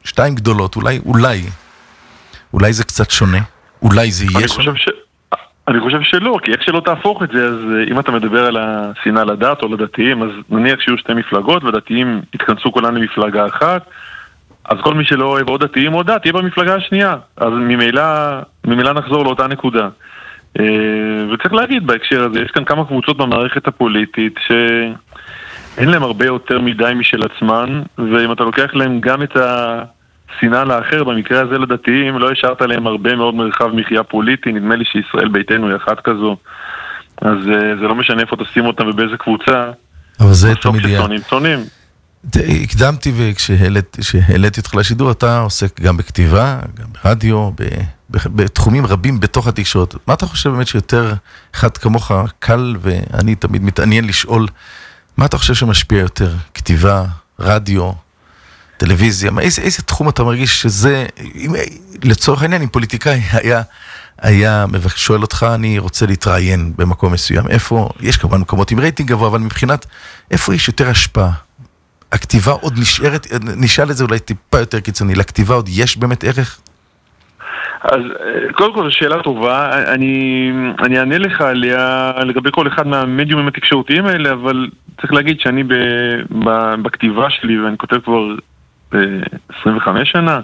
שתיים גדולות, אולי, אולי, אולי זה קצת שונה, אולי זה יהיה שונה. ש... אני חושב שלא, כי איך שלא תהפוך את זה, אז אם אתה מדבר על השנאה לדת או לדתיים, אז נניח שיהיו שתי מפלגות, ודתיים יתכנסו כולן למפלגה אחת, אז כל מי שלא אוהב או דתיים או דת, יהיה במפלגה השנייה. אז ממילא, ממילא נחזור לאותה נקודה. וצריך להגיד בהקשר הזה, יש כאן כמה קבוצות במערכת הפוליטית שאין להם הרבה יותר מדי משל עצמן, ואם אתה לוקח להם גם את השנאה לאחר, במקרה הזה לדתיים, לא השארת להם הרבה מאוד מרחב מחיה פוליטי. נדמה לי שישראל ביתנו היא אחת כזו, אז זה לא משנה איפה תשים אותם ובאיזה קבוצה. אבל זה תמיד יהיה. שונאים, שונאים. הקדמתי וכשהעליתי אותך לשידור, אתה עוסק גם בכתיבה, גם ברדיו, בתחומים רבים בתוך התקשורת. מה אתה חושב באמת שיותר אחד כמוך קל, ואני תמיד מתעניין לשאול, מה אתה חושב שמשפיע יותר? כתיבה, רדיו, טלוויזיה? איזה, איזה תחום אתה מרגיש שזה, לצורך העניין, אם פוליטיקאי היה, היה שואל אותך, אני רוצה להתראיין במקום מסוים, איפה, יש כמובן מקומות עם רייטינג גבוה, אבל מבחינת, איפה יש יותר השפעה? הכתיבה עוד נשארת, נשאל את זה אולי טיפה יותר קיצוני, לכתיבה עוד יש באמת ערך? אז קודם כל זו שאלה טובה, אני, אני אענה לך עליה לגבי כל אחד מהמדיומים התקשורתיים האלה, אבל צריך להגיד שאני ב, ב, בכתיבה שלי, ואני כותב כבר עשרים וחמש שנה,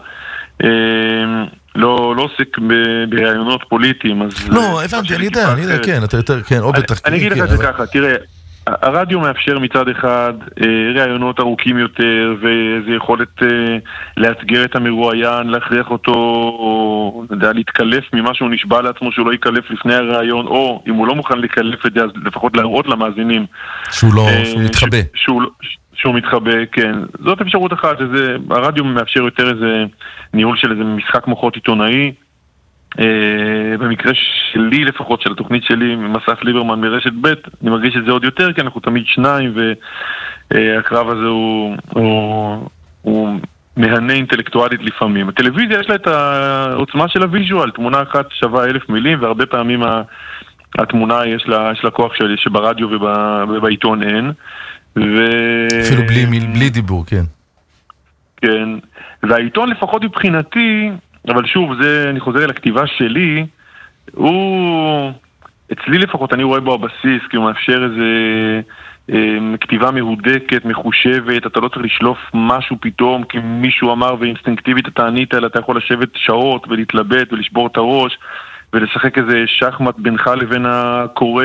לא, לא עוסק ברעיונות פוליטיים. אז לא, הבנתי, אני יודע, אני יודע, כן, אתה יותר, כן, או בתחתית. אני אגיד לך את זה ככה, תראה, הרדיו מאפשר מצד אחד רעיונות ארוכים יותר, ואיזו יכולת להצגר את המרואיין, להכריח אותו, או להתקלף ממה שהוא נשבע לעצמו שהוא לא יקלף לפני הרעיון, או אם הוא לא מוכן לקלף את זה, אז לפחות להראות למאזינים שהוא לא, שהוא מתחבא. שהוא, שהוא מתחבא, כן. זאת אפשרות אחת, זה, הרדיו מאפשר יותר איזה ניהול של איזה משחק מוחות עיתונאי. Uh, במקרה שלי לפחות, של התוכנית שלי ממסף ליברמן מרשת ב', אני מרגיש את זה עוד יותר, כי אנחנו תמיד שניים, והקרב uh, הזה הוא, הוא, הוא מהנה אינטלקטואלית לפעמים. הטלוויזיה יש לה את העוצמה של הוויז'ואל, תמונה אחת שווה אלף מילים, והרבה פעמים התמונה יש לה, יש לה כוח שלי, שברדיו ובעיתון אין. ו... אפילו בלי, בלי דיבור, כן. כן, והעיתון לפחות מבחינתי, אבל שוב, זה, אני חוזר אל הכתיבה שלי, הוא, אצלי לפחות אני רואה בו הבסיס, כי הוא מאפשר איזה אה, כתיבה מהודקת, מחושבת, אתה לא צריך לשלוף משהו פתאום, כי מישהו אמר ואינסטינקטיבית אתה ענית, אלא אתה יכול לשבת שעות ולהתלבט ולשבור את הראש, ולשחק איזה שחמט בינך לבין הקורא,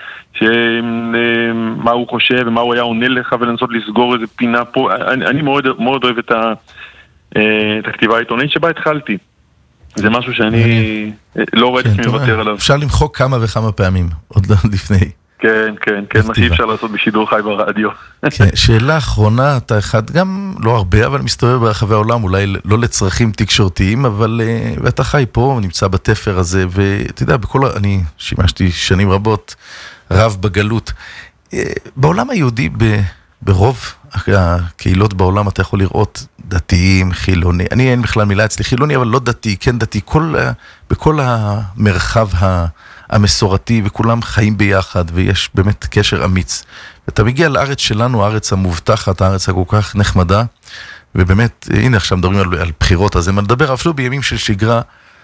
שמה הוא חושב ומה הוא היה עונה לך, ולנסות לסגור איזה פינה פה. אני, אני מאוד, מאוד אוהב את ה... את הכתיבה העיתונאית שבה התחלתי. זה משהו שאני לא רואה את עצמי מוותר עליו. אפשר למחוק כמה וכמה פעמים, עוד לפני. כן, כן, כן, מה שאי אפשר לעשות בשידור חי ברדיו. שאלה אחרונה, אתה אחד, גם לא הרבה, אבל מסתובב ברחבי העולם, אולי לא לצרכים תקשורתיים, אבל אתה חי פה, נמצא בתפר הזה, ואתה יודע, אני שימשתי שנים רבות, רב בגלות. בעולם היהודי, ברוב הקהילות בעולם אתה יכול לראות דתיים, חילוני, אני אין בכלל מילה אצלי חילוני, אבל לא דתי, כן דתי, כל, בכל המרחב המסורתי, וכולם חיים ביחד, ויש באמת קשר אמיץ. ואתה מגיע לארץ שלנו, הארץ המובטחת, הארץ הכל כך נחמדה, ובאמת, הנה עכשיו מדברים על, על בחירות, אז אם נדבר אפילו בימים של שגרה,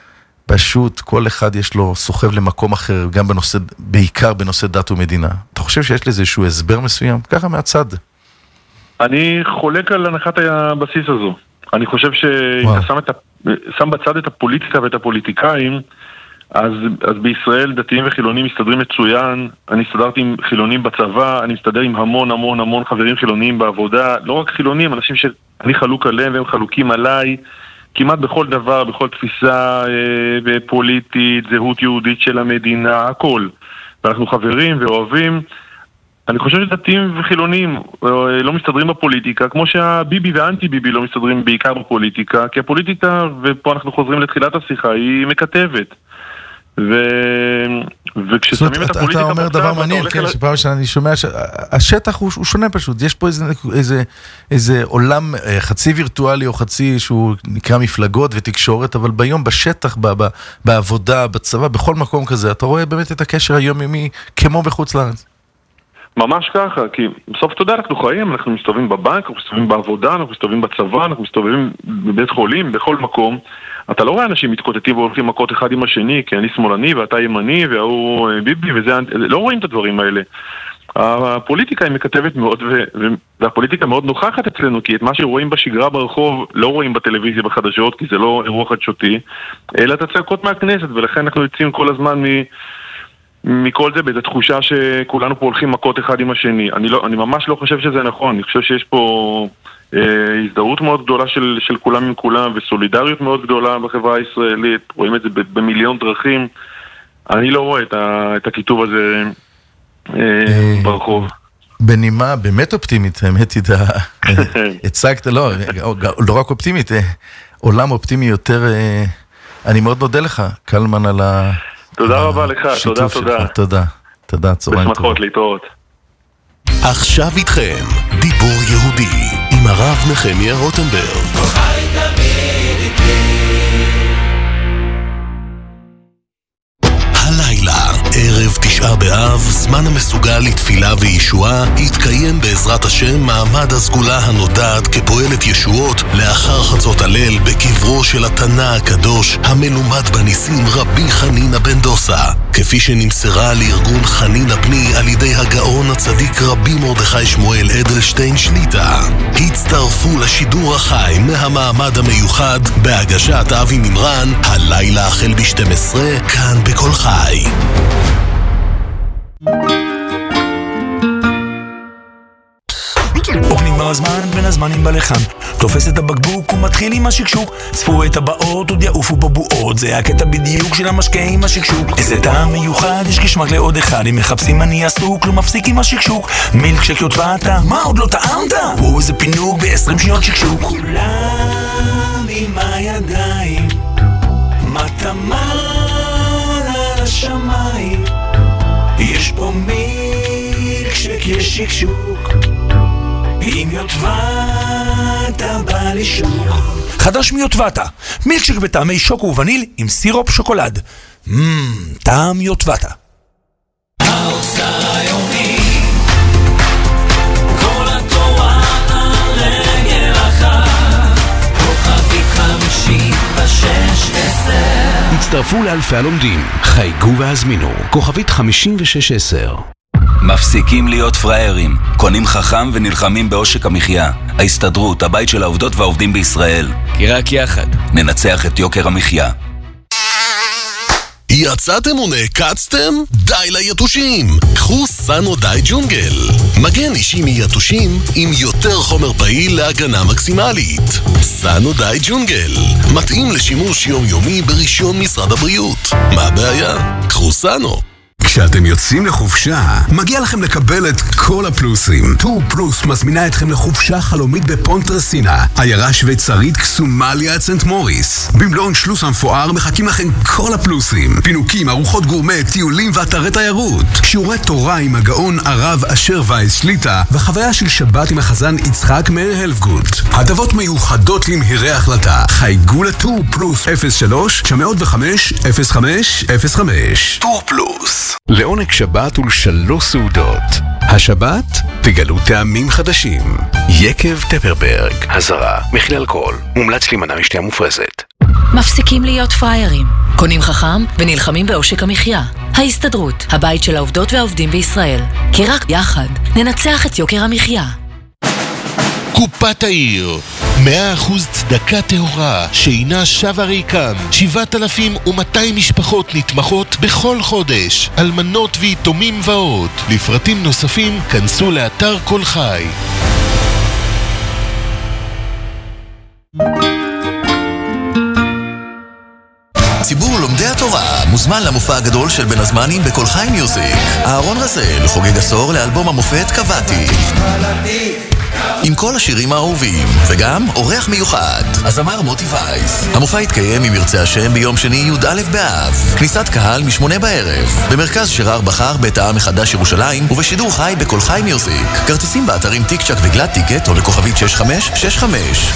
פשוט כל אחד יש לו סוחב למקום אחר, גם בנושא, בעיקר בנושא דת ומדינה. אתה חושב שיש לזה איזשהו הסבר מסוים? ככה מהצד. אני חולק על הנחת הבסיס הזו. אני חושב שאתה שם, שם בצד את הפוליטיקה ואת הפוליטיקאים, אז, אז בישראל דתיים וחילונים מסתדרים מצוין. אני הסתדרתי עם חילונים בצבא, אני מסתדר עם המון המון המון חברים חילוניים בעבודה, לא רק חילונים, אנשים שאני חלוק עליהם והם חלוקים עליי, כמעט בכל דבר, בכל תפיסה אה, פוליטית, זהות יהודית של המדינה, הכל. ואנחנו חברים ואוהבים. אני חושב שדתיים וחילונים לא מסתדרים בפוליטיקה, כמו שהביבי והאנטי ביבי לא מסתדרים בעיקר בפוליטיקה, כי הפוליטיקה, ופה אנחנו חוזרים לתחילת השיחה, היא מקטבת. ו... וכששמים את הפוליטיקה... אתה אומר דבר מעניין, כן, שפעם שנה אני שומע, השטח הוא שונה פשוט, יש פה איזה עולם חצי וירטואלי או חצי שהוא נקרא מפלגות ותקשורת, אבל ביום בשטח, בעבודה, בצבא, בכל מקום כזה, אתה רואה באמת את הקשר היומיומי כמו בחוץ לארץ. ממש ככה, כי בסוף אתה יודע, אנחנו חיים, אנחנו מסתובבים בבנק, אנחנו מסתובבים בעבודה, אנחנו מסתובבים בצבא, אנחנו מסתובבים בבית חולים, בכל מקום. אתה לא רואה אנשים מתקוטטים והולכים מכות אחד עם השני, כי אני שמאלני ואתה ימני והוא ביבי, וזה, לא רואים את הדברים האלה. הפוליטיקה היא מקטבת מאוד, והפוליטיקה מאוד נוכחת אצלנו, כי את מה שרואים בשגרה ברחוב לא רואים בטלוויזיה בחדשות, כי זה לא אירוע חדשותי, אלא את הצעקות מהכנסת, ולכן אנחנו יוצאים כל הזמן מ... מכל זה באיזו תחושה שכולנו פה הולכים מכות אחד עם השני. אני, לא, אני ממש לא חושב שזה נכון, אני חושב שיש פה אה, הזדהות מאוד גדולה של, של כולם עם כולם, וסולידריות מאוד גדולה בחברה הישראלית, רואים את זה במיליון דרכים. אני לא רואה את, ה, את הכיתוב הזה אה, ברחוב. בנימה באמת אופטימית, האמת היא, הצגת, לא, לא רק אופטימית, עולם אופטימי יותר, אני מאוד מודה לך, קלמן, על ה... תודה רבה לך, תודה, תודה. תודה, תודה, צהריים טובים. בשמחות, להתראות. עכשיו איתכם, דיבור יהודי, עם הרב נחמיה רוטנברג. הלילה, ערב תשעה באב, זמן המסוגל לתפילה וישועה, יתקיים בעזרת השם מעמד הסגולה הנודעת כפועלת ישועות לאחר חצות הליל בקברו של התנא הקדוש המלומד בניסים רבי חנינא בן דוסה, כפי שנמסרה לארגון חנינא בני על ידי הגאון הצדיק רבי מרדכי שמואל אדלשטיין שליטה. הצטרפו לשידור החי מהמעמד המיוחד בהגשת אבי מימרן, הלילה החל ב-שתים עשרה, כאן בכל חי. נגמר הזמן בין הזמנים בלחן, תופס את הבקבוק ומתחיל עם השקשוק, צפו את הבאות עוד יעופו בבועות, זה הקטע בדיוק של המשקה עם השקשוק. איזה טעם מיוחד, יש גשמק לעוד אחד, אם מחפשים אני עסוק, לא מפסיק עם השקשוק. מילקשק יוטבעת, מה עוד לא טעמת? וואו איזה פינוק ב-עשרים שניות שקשוק. כולם עם הידיים, מתמר על השמיים, יש פה מילקשק, יש שקשוק, עם יוטבתה בא לשוק. חדש מיוטבתה, מילקשק בטעמי שוקו וווניל עם סירופ שוקולד. מmm, טעם יוטבתה. האוצר היומי, כל התורה הרגל אחת, כוכבית חמישים ושש עשר. הצטרפו לאלפי הלומדים, חייגו והזמינו, כוכבית חמישים ושש עשר. מפסיקים להיות פראיירים, קונים חכם ונלחמים בעושק המחיה. ההסתדרות, הבית של העובדות והעובדים בישראל. כי רק יחד ננצח את יוקר המחיה. יצאתם ונעקצתם? די ליתושים! קחו סאנו די ג'ונגל. מגן אישי מיתושים עם יותר חומר פעיל להגנה מקסימלית. סאנו די ג'ונגל. מתאים לשימוש יומיומי ברישיון משרד הבריאות. מה הבעיה? קחו סאנו. כשאתם יוצאים לחופשה, מגיע לכם לקבל את כל הפלוסים. טור פלוס מזמינה אתכם לחופשה חלומית בפונטרסינה, עיירה שוויצרית קסומה ליד סנט מוריס. במלון שלוס המפואר מחכים לכם כל הפלוסים. פינוקים, ארוחות גורמה, טיולים ואתרי תיירות. שיעורי תורה עם הגאון הרב אשר וייס שליטה, וחוויה של שבת עם החזן יצחק מאיר הלפגוט. הטבות מיוחדות למהירי החלטה. חייגו לטור פלוס אפס שלוש תשע אפס חמש אפס חמש אפס חמש. טור פלוס. לעונג שבת ולשלוש סעודות. השבת תגלו טעמים חדשים. יקב טפרברג, הזרה, מכיל אלכוהול, מומלץ להימנע משתייה מופרזת. מפסיקים להיות פריירים, קונים חכם ונלחמים בעושק המחיה. ההסתדרות, הבית של העובדות והעובדים בישראל. כי רק יחד ננצח את יוקר המחיה. קופת העיר, מאה אחוז צדקה טהורה שאינה שווה ריקם. שבעת אלפים ומאתיים משפחות נתמכות בכל חודש, אלמנות ויתומים ועוד. לפרטים נוספים כנסו לאתר כל חי. ציבור לומדי התורה מוזמן למופע הגדול של בין הזמנים בכל חי מיוזיק. אהרון רזל חוגג עשור לאלבום המופת קבעתי, עם כל השירים האהובים, וגם אורח מיוחד, הזמר מוטי וייס. המופע יתקיים אם ירצה השם ביום שני י"א באב. כניסת קהל משמונה בערב, במרכז שרר בחר בית העם מחדש ירושלים, ובשידור חי בכל חי מיוזיק. כרטיסים באתרים טיק צ'ק וגלת טיקט או לכוכבית שש חמש שש חמש.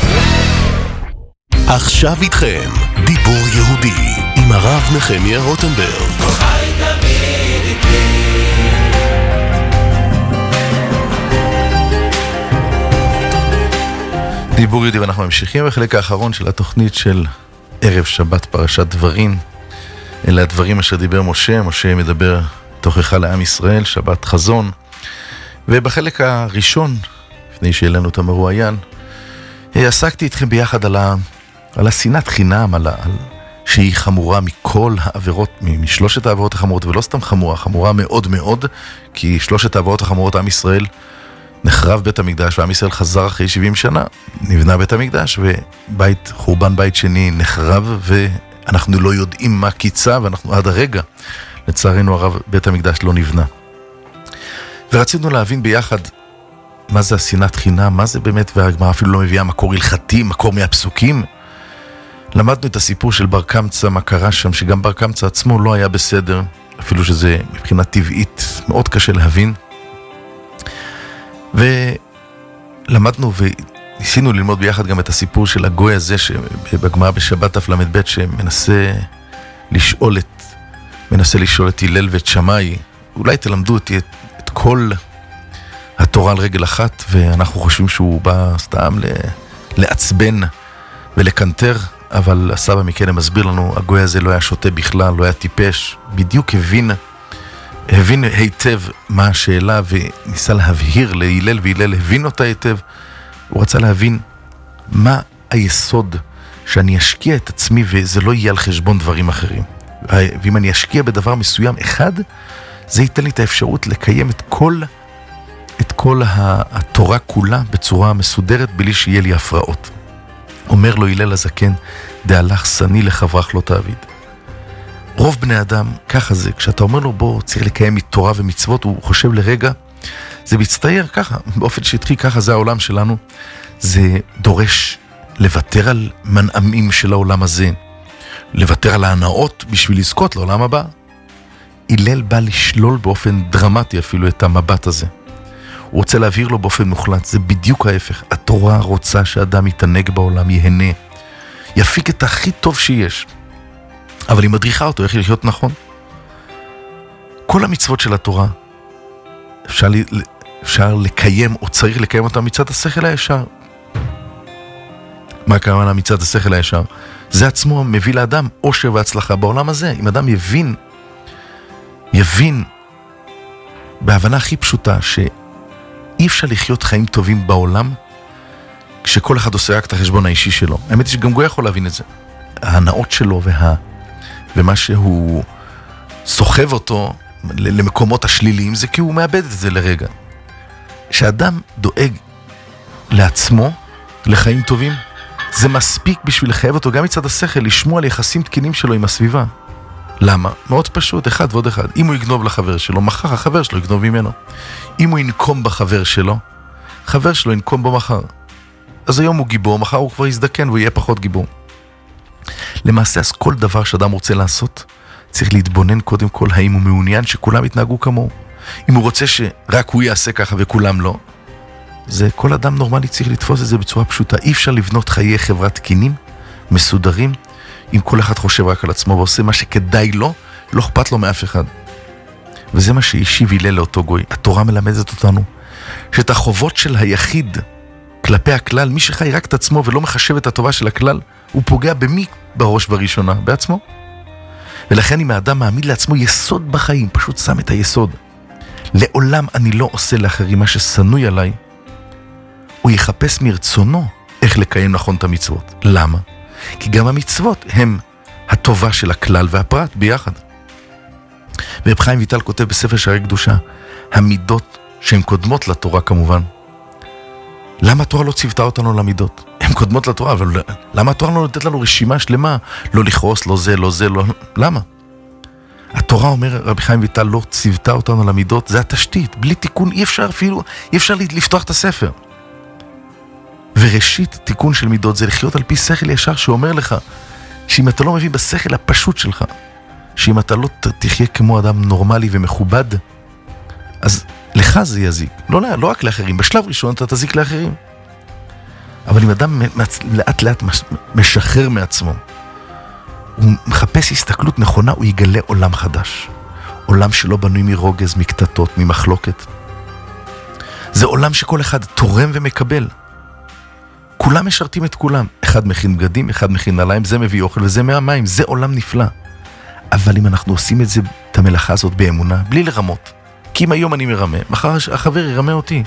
עכשיו איתכם, דיבור יהודי, עם הרב נחמיה רוטנברג. דיבור יהודי, ואנחנו ממשיכים בחלק האחרון של התוכנית של ערב שבת פרשת דברים. אלה הדברים אשר דיבר משה, משה מדבר תוכחה לעם ישראל, שבת חזון. ובחלק הראשון, לפני שיהיה לנו את המרואיין, עסקתי איתכם ביחד על, ה... על השנאת חינם, על, ה... על... שהיא חמורה מכל העבירות, משלושת העבירות החמורות, ולא סתם חמורה, חמורה מאוד מאוד, כי שלושת העבירות החמורות עם ישראל נחרב בית המקדש, ועם ישראל חזר אחרי שבעים שנה, נבנה בית המקדש, ובית, חורבן בית שני נחרב, ואנחנו לא יודעים מה קיצה, ואנחנו עד הרגע, לצערנו הרב, בית המקדש לא נבנה. ורצינו להבין ביחד מה זה השנאת חינם, מה זה באמת, והגמרא אפילו לא מביאה מקור הלכתי, מקור מהפסוקים. למדנו את הסיפור של בר קמצא, מה קרה שם, שגם בר קמצא עצמו לא היה בסדר, אפילו שזה מבחינה טבעית מאוד קשה להבין. ולמדנו וניסינו ללמוד ביחד גם את הסיפור של הגוי הזה, שבגמרא בשבת דף למד ב' שמנסה לשאול את, מנסה לשאול את הלל ואת שמאי, אולי תלמדו אותי את, את כל התורה על רגל אחת, ואנחנו חושבים שהוא בא סתם לעצבן ולקנטר, אבל הסבא מכן מסביר לנו, הגוי הזה לא היה שוטה בכלל, לא היה טיפש, בדיוק הבין, הבין היטב מה השאלה, וניסה להבהיר להילל, והילל הבין אותה היטב. הוא רצה להבין מה היסוד שאני אשקיע את עצמי, וזה לא יהיה על חשבון דברים אחרים. ואם אני אשקיע בדבר מסוים אחד, זה ייתן לי את האפשרות לקיים את כל, את כל התורה כולה בצורה מסודרת, בלי שיהיה לי הפרעות. אומר לו הלל הזקן, דהלך שני לחברך לא תעביד. רוב בני אדם, ככה זה, כשאתה אומר לו בוא צריך לקיים תורה ומצוות, הוא חושב לרגע, זה מצטייר ככה, באופן שטחי, ככה זה העולם שלנו, זה דורש לוותר על מנעמים של העולם הזה, לוותר על ההנאות בשביל לזכות לעולם הבא. הלל בא לשלול באופן דרמטי אפילו את המבט הזה. הוא רוצה להעביר לו באופן מוחלט, זה בדיוק ההפך. התורה רוצה שאדם יתענג בעולם, יהנה, יפיק את הכי טוב שיש. אבל היא מדריכה אותו, איך לחיות נכון. כל המצוות של התורה, אפשר, לי, אפשר לקיים, או צריך לקיים אותם מצד השכל הישר. מה הכוונה מצד השכל הישר? זה עצמו מביא לאדם עושר והצלחה בעולם הזה. אם אדם יבין, יבין, בהבנה הכי פשוטה, ש... אי אפשר לחיות חיים טובים בעולם כשכל אחד עושה רק את החשבון האישי שלו. האמת היא שגם גוי יכול להבין את זה. ההנאות שלו וה... ומה שהוא סוחב אותו למקומות השליליים, זה כי הוא מאבד את זה לרגע. כשאדם דואג לעצמו, לחיים טובים, זה מספיק בשביל לחייב אותו גם מצד השכל, לשמוע על יחסים תקינים שלו עם הסביבה. למה? מאוד פשוט, אחד ועוד אחד. אם הוא יגנוב לחבר שלו, מחר החבר שלו יגנוב ממנו. אם הוא ינקום בחבר שלו, חבר שלו ינקום בו מחר. אז היום הוא גיבור, מחר הוא כבר יזדקן והוא יהיה פחות גיבור. למעשה, אז כל דבר שאדם רוצה לעשות, צריך להתבונן קודם כל האם הוא מעוניין שכולם יתנהגו כמוהו. אם הוא רוצה שרק הוא יעשה ככה וכולם לא, זה כל אדם נורמלי צריך לתפוס את זה בצורה פשוטה. אי אפשר לבנות חיי חברה תקינים, מסודרים, אם כל אחד חושב רק על עצמו ועושה מה שכדאי לו, לא אכפת לו מאף אחד. וזה מה שהשיב הלל לאותו גוי. התורה מלמדת אותנו שאת החובות של היחיד כלפי הכלל, מי שחי רק את עצמו ולא מחשב את הטובה של הכלל, הוא פוגע במי בראש בראשונה? בעצמו. ולכן אם האדם מעמיד לעצמו יסוד בחיים, פשוט שם את היסוד, לעולם אני לא עושה לאחרים מה שסנוי עליי, הוא יחפש מרצונו איך לקיים נכון את המצוות. למה? כי גם המצוות הם הטובה של הכלל והפרט ביחד. ורב חיים ויטל כותב בספר שערי קדושה, המידות שהן קודמות לתורה כמובן. למה התורה לא ציוותה אותנו למידות? הן קודמות לתורה, אבל למה התורה לא נותנת לנו רשימה שלמה? לא לכעוס, לא זה, לא זה, לא... למה? התורה אומר, רבי חיים ויטל לא ציוותה אותנו למידות, זה התשתית. בלי תיקון אי אפשר אפילו, אי אפשר לפתוח את הספר. וראשית תיקון של מידות זה לחיות על פי שכל ישר שאומר לך שאם אתה לא מבין בשכל הפשוט שלך, שאם אתה לא תחיה כמו אדם נורמלי ומכובד, אז לך זה יזיק. לא, לא, לא רק לאחרים. בשלב ראשון אתה תזיק לאחרים. אבל אם אדם לאט לאט משחרר מעצמו, הוא מחפש הסתכלות נכונה, הוא יגלה עולם חדש. עולם שלא בנוי מרוגז, מקטטות, ממחלוקת. זה עולם שכל אחד תורם ומקבל. כולם משרתים את כולם. אחד מכין בגדים, אחד מכין נעליים, זה מביא אוכל וזה מהמים, זה עולם נפלא. אבל אם אנחנו עושים את זה, את המלאכה הזאת באמונה, בלי לרמות, כי אם היום אני מרמה, מחר החבר ירמה אותי.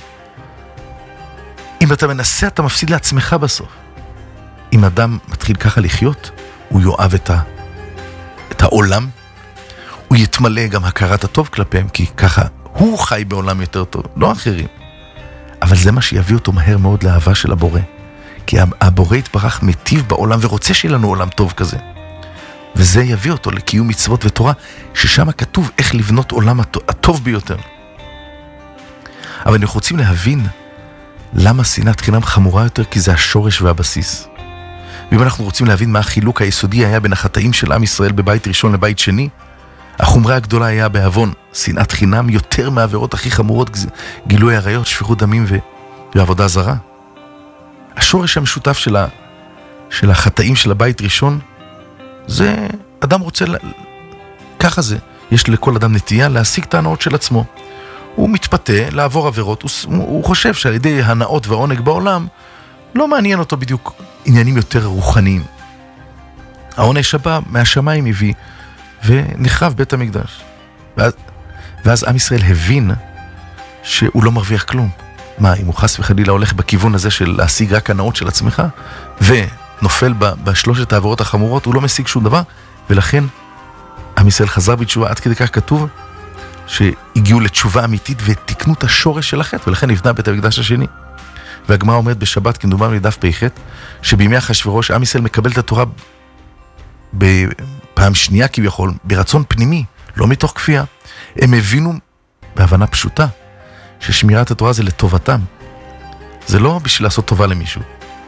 אם אתה מנסה, אתה מפסיד לעצמך בסוף. אם אדם מתחיל ככה לחיות, הוא יואב את, ה... את העולם, הוא יתמלא גם הכרת הטוב כלפיהם, כי ככה הוא חי בעולם יותר טוב, לא אחרים. אבל זה מה שיביא אותו מהר מאוד לאהבה של הבורא. כי הבורא יתברך מיטיב בעולם ורוצה שיהיה לנו עולם טוב כזה. וזה יביא אותו לקיום מצוות ותורה, ששם כתוב איך לבנות עולם הטוב ביותר. אבל אנחנו רוצים להבין למה שנאת חינם חמורה יותר, כי זה השורש והבסיס. ואם אנחנו רוצים להבין מה החילוק היסודי היה בין החטאים של עם ישראל בבית ראשון לבית שני, החומרה הגדולה היה בעוון שנאת חינם יותר מהעבירות הכי חמורות, גילוי עריות, שפיכות דמים ו... ועבודה זרה. השורש המשותף של, ה... של החטאים של הבית ראשון, זה אדם רוצה, לה... ככה זה, יש לכל אדם נטייה להשיג את ההנאות של עצמו. הוא מתפתה לעבור עבירות, הוא, הוא חושב שעל ידי הנאות והעונג בעולם, לא מעניין אותו בדיוק עניינים יותר רוחניים. העונש הבא מהשמיים הביא, ונחרב בית המקדש. ואז, ואז עם ישראל הבין שהוא לא מרוויח כלום. מה, אם הוא חס וחלילה הולך בכיוון הזה של להשיג רק הנאות של עצמך, ונופל בשלושת העבירות החמורות, הוא לא משיג שום דבר, ולכן עם ישראל חזר בתשובה, עד כדי כך כתוב, שהגיעו לתשובה אמיתית ותקנו את השורש של החטא, ולכן נבנה בית המקדש השני. והגמרא אומרת בשבת, כמדובר מדף פ"ח, שבימי אחשוורוש עם ישראל מקבל את התורה בפעם שנייה כביכול, ברצון פנימי, לא מתוך כפייה. הם הבינו בהבנה פשוטה, ששמירת התורה זה לטובתם. זה לא בשביל לעשות טובה למישהו.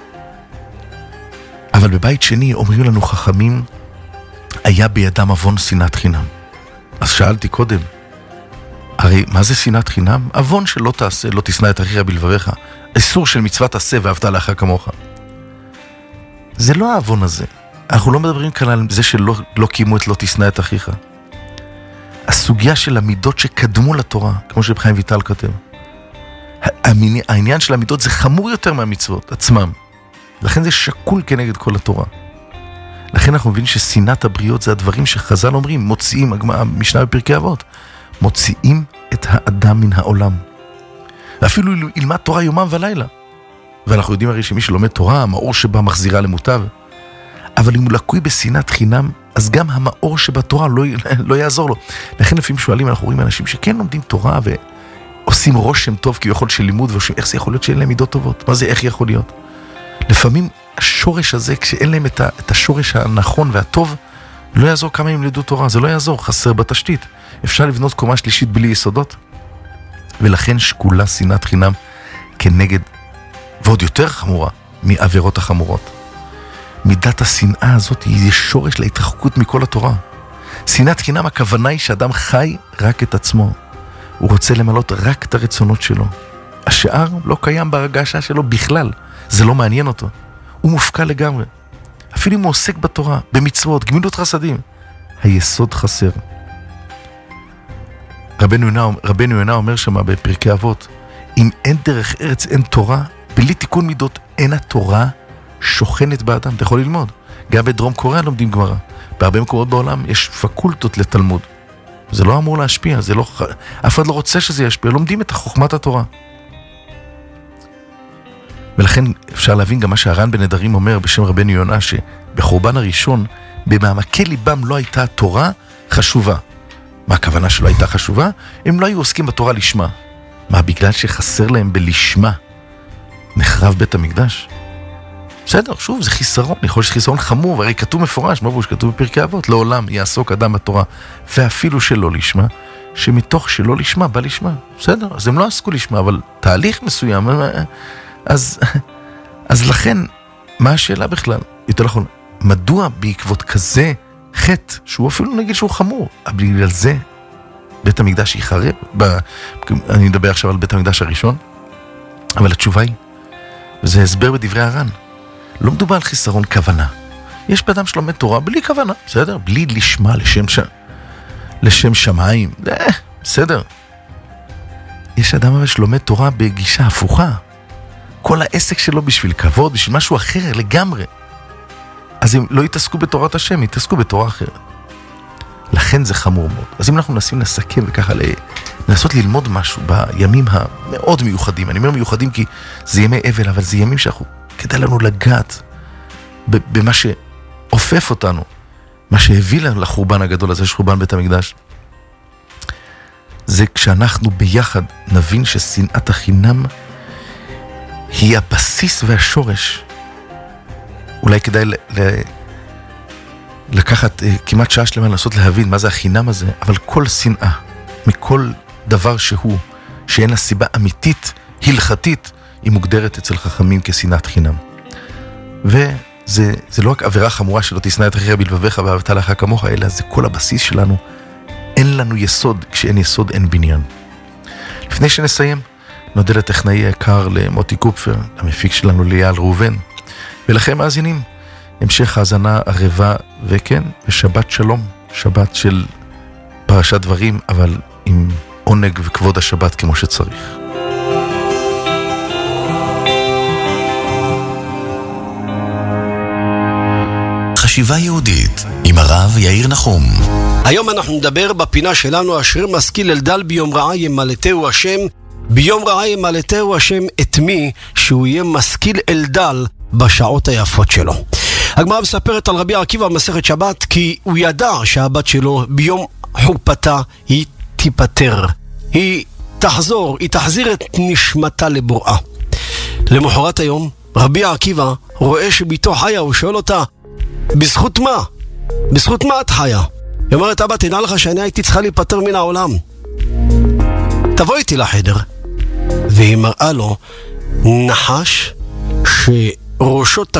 אבל בבית שני אומרים לנו חכמים, היה בידם עוון שנאת חינם. אז שאלתי קודם, הרי מה זה שנאת חינם? עוון שלא תעשה, לא תשנא את אחיך בלבביך. איסור של מצוות עשה ואהבת לאחר כמוך. זה לא העוון הזה. אנחנו לא מדברים כאן על זה שלא לא קיימו את לא תשנא את אחיך. הסוגיה של המידות שקדמו לתורה, כמו שרב חיים ויטל כותב. העניין של המידות זה חמור יותר מהמצוות עצמם. לכן זה שקול כנגד כל התורה. לכן אנחנו מבינים ששנאת הבריות זה הדברים שחז"ל אומרים, מוציאים, המשנה בפרקי אבות, מוציאים את האדם מן העולם. ואפילו ילמד תורה יומם ולילה. ואנחנו יודעים הרי שמי שלומד תורה, המאור שבה מחזירה למוטב. אבל אם הוא לקוי בשנאת חינם, אז גם המאור שבתורה לא, לא יעזור לו. לכן לפעמים שואלים, אנחנו רואים אנשים שכן לומדים תורה ועושים רושם טוב כביכול של לימוד, ועושים איך זה יכול להיות שאין להם מידות טובות? מה זה, איך יכול להיות? לפעמים השורש הזה, כשאין להם את, ה, את השורש הנכון והטוב, לא יעזור כמה הם לימדו תורה, זה לא יעזור, חסר בתשתית. אפשר לבנות קומה שלישית בלי יסודות. ולכן שקולה שנאת חינם כנגד, ועוד יותר חמורה, מעבירות החמורות. מידת השנאה הזאת היא שורש להתרחקות מכל התורה. שנאת חינם, הכוונה היא שאדם חי רק את עצמו. הוא רוצה למלות רק את הרצונות שלו. השאר לא קיים בהרגשה שלו בכלל. זה לא מעניין אותו. הוא מופקע לגמרי. אפילו אם הוא עוסק בתורה, במצוות, גמילות חסדים, היסוד חסר. רבנו יונה, רבנו יונה אומר שמה בפרקי אבות, אם אין דרך ארץ אין תורה, בלי תיקון מידות אין התורה שוכנת באדם. אתה יכול ללמוד. גם בדרום קוריאה לומדים גמרא. בהרבה מקומות בעולם יש פקולטות לתלמוד. זה לא אמור להשפיע, זה לא, אף אחד לא רוצה שזה ישפיע, לומדים את חוכמת התורה. ולכן אפשר להבין גם מה שהר"ן בנדרים אומר בשם רבנו יונה, שבחורבן הראשון, במעמקי ליבם לא הייתה התורה חשובה. מה הכוונה שלא הייתה חשובה? הם לא היו עוסקים בתורה לשמה. מה, בגלל שחסר להם בלשמה נחרב בית המקדש? בסדר, שוב, זה חיסרון, יכול להיות שחיסרון חמור, והרי כתוב מפורש, מה בו שכתוב בפרקי אבות, לעולם יעסוק אדם בתורה, ואפילו שלא לשמה, שמתוך שלא לשמה בא לשמה. בסדר, אז הם לא עסקו לשמה, אבל תהליך מסוים, אז, אז לכן, מה השאלה בכלל? יותר נכון, מדוע בעקבות כזה חטא, שהוא אפילו נגיד שהוא חמור, אבל בגלל זה בית המקדש ייחרב? ב... אני מדבר עכשיו על בית המקדש הראשון, אבל התשובה היא, וזה הסבר בדברי הר"ן, לא מדובר על חיסרון כוונה. יש באדם שלומד תורה בלי כוונה, בסדר? בלי לשמה, לשם, ש... לשם שמיים, אה, בסדר. יש אדם אבל שלומד תורה בגישה הפוכה. כל העסק שלו בשביל כבוד, בשביל משהו אחר לגמרי. אז הם לא יתעסקו בתורת השם, יתעסקו בתורה אחרת. לכן זה חמור מאוד. אז אם אנחנו מנסים לסכם וככה לנסות ללמוד משהו בימים המאוד מיוחדים, אני אומר מיוחדים כי זה ימי אבל, אבל זה ימים שאנחנו, כדאי לנו לגעת במה שאופף אותנו, מה שהביא לנו לחורבן הגדול הזה, שחורבן בית המקדש. זה כשאנחנו ביחד נבין ששנאת החינם היא הבסיס והשורש. אולי כדאי ל- ל- לקחת uh, כמעט שעה שלמה לנסות להבין מה זה החינם הזה, אבל כל שנאה, מכל דבר שהוא, שאין לה סיבה אמיתית, הלכתית, היא מוגדרת אצל חכמים כשנאת חינם. וזה זה לא רק עבירה חמורה שלא תשנא את אחיך בלבביך ואהבת לך כמוך, אלא זה כל הבסיס שלנו. אין לנו יסוד, כשאין יסוד אין בניין. לפני שנסיים, נודה לטכנאי היקר למוטי קופפר, המפיק שלנו ליאל ראובן, ולכם מאזינים, המשך האזנה ערבה וכן, ושבת שלום, שבת של פרשת דברים, אבל עם עונג וכבוד השבת כמו שצריך. חשיבה יהודית עם הרב יאיר נחום. היום אנחנו נדבר בפינה שלנו אשר משכיל אלדל ביום רעה ימלטהו השם. ביום רעה ימלטהו השם את מי שהוא יהיה משכיל אלדל בשעות היפות שלו. הגמרא מספרת על רבי עקיבא במסכת שבת כי הוא ידע שהבת שלו ביום חופתה היא תיפטר, היא תחזור, היא תחזיר את נשמתה לבוראה. למחרת היום רבי עקיבא רואה שביתו חיה, הוא שואל אותה, בזכות מה? בזכות מה את חיה? היא אומרת, אבא, תדע לך שאני הייתי צריכה להיפטר מן העולם, תבוא איתי לחדר. והיא מראה לו נחש שראשו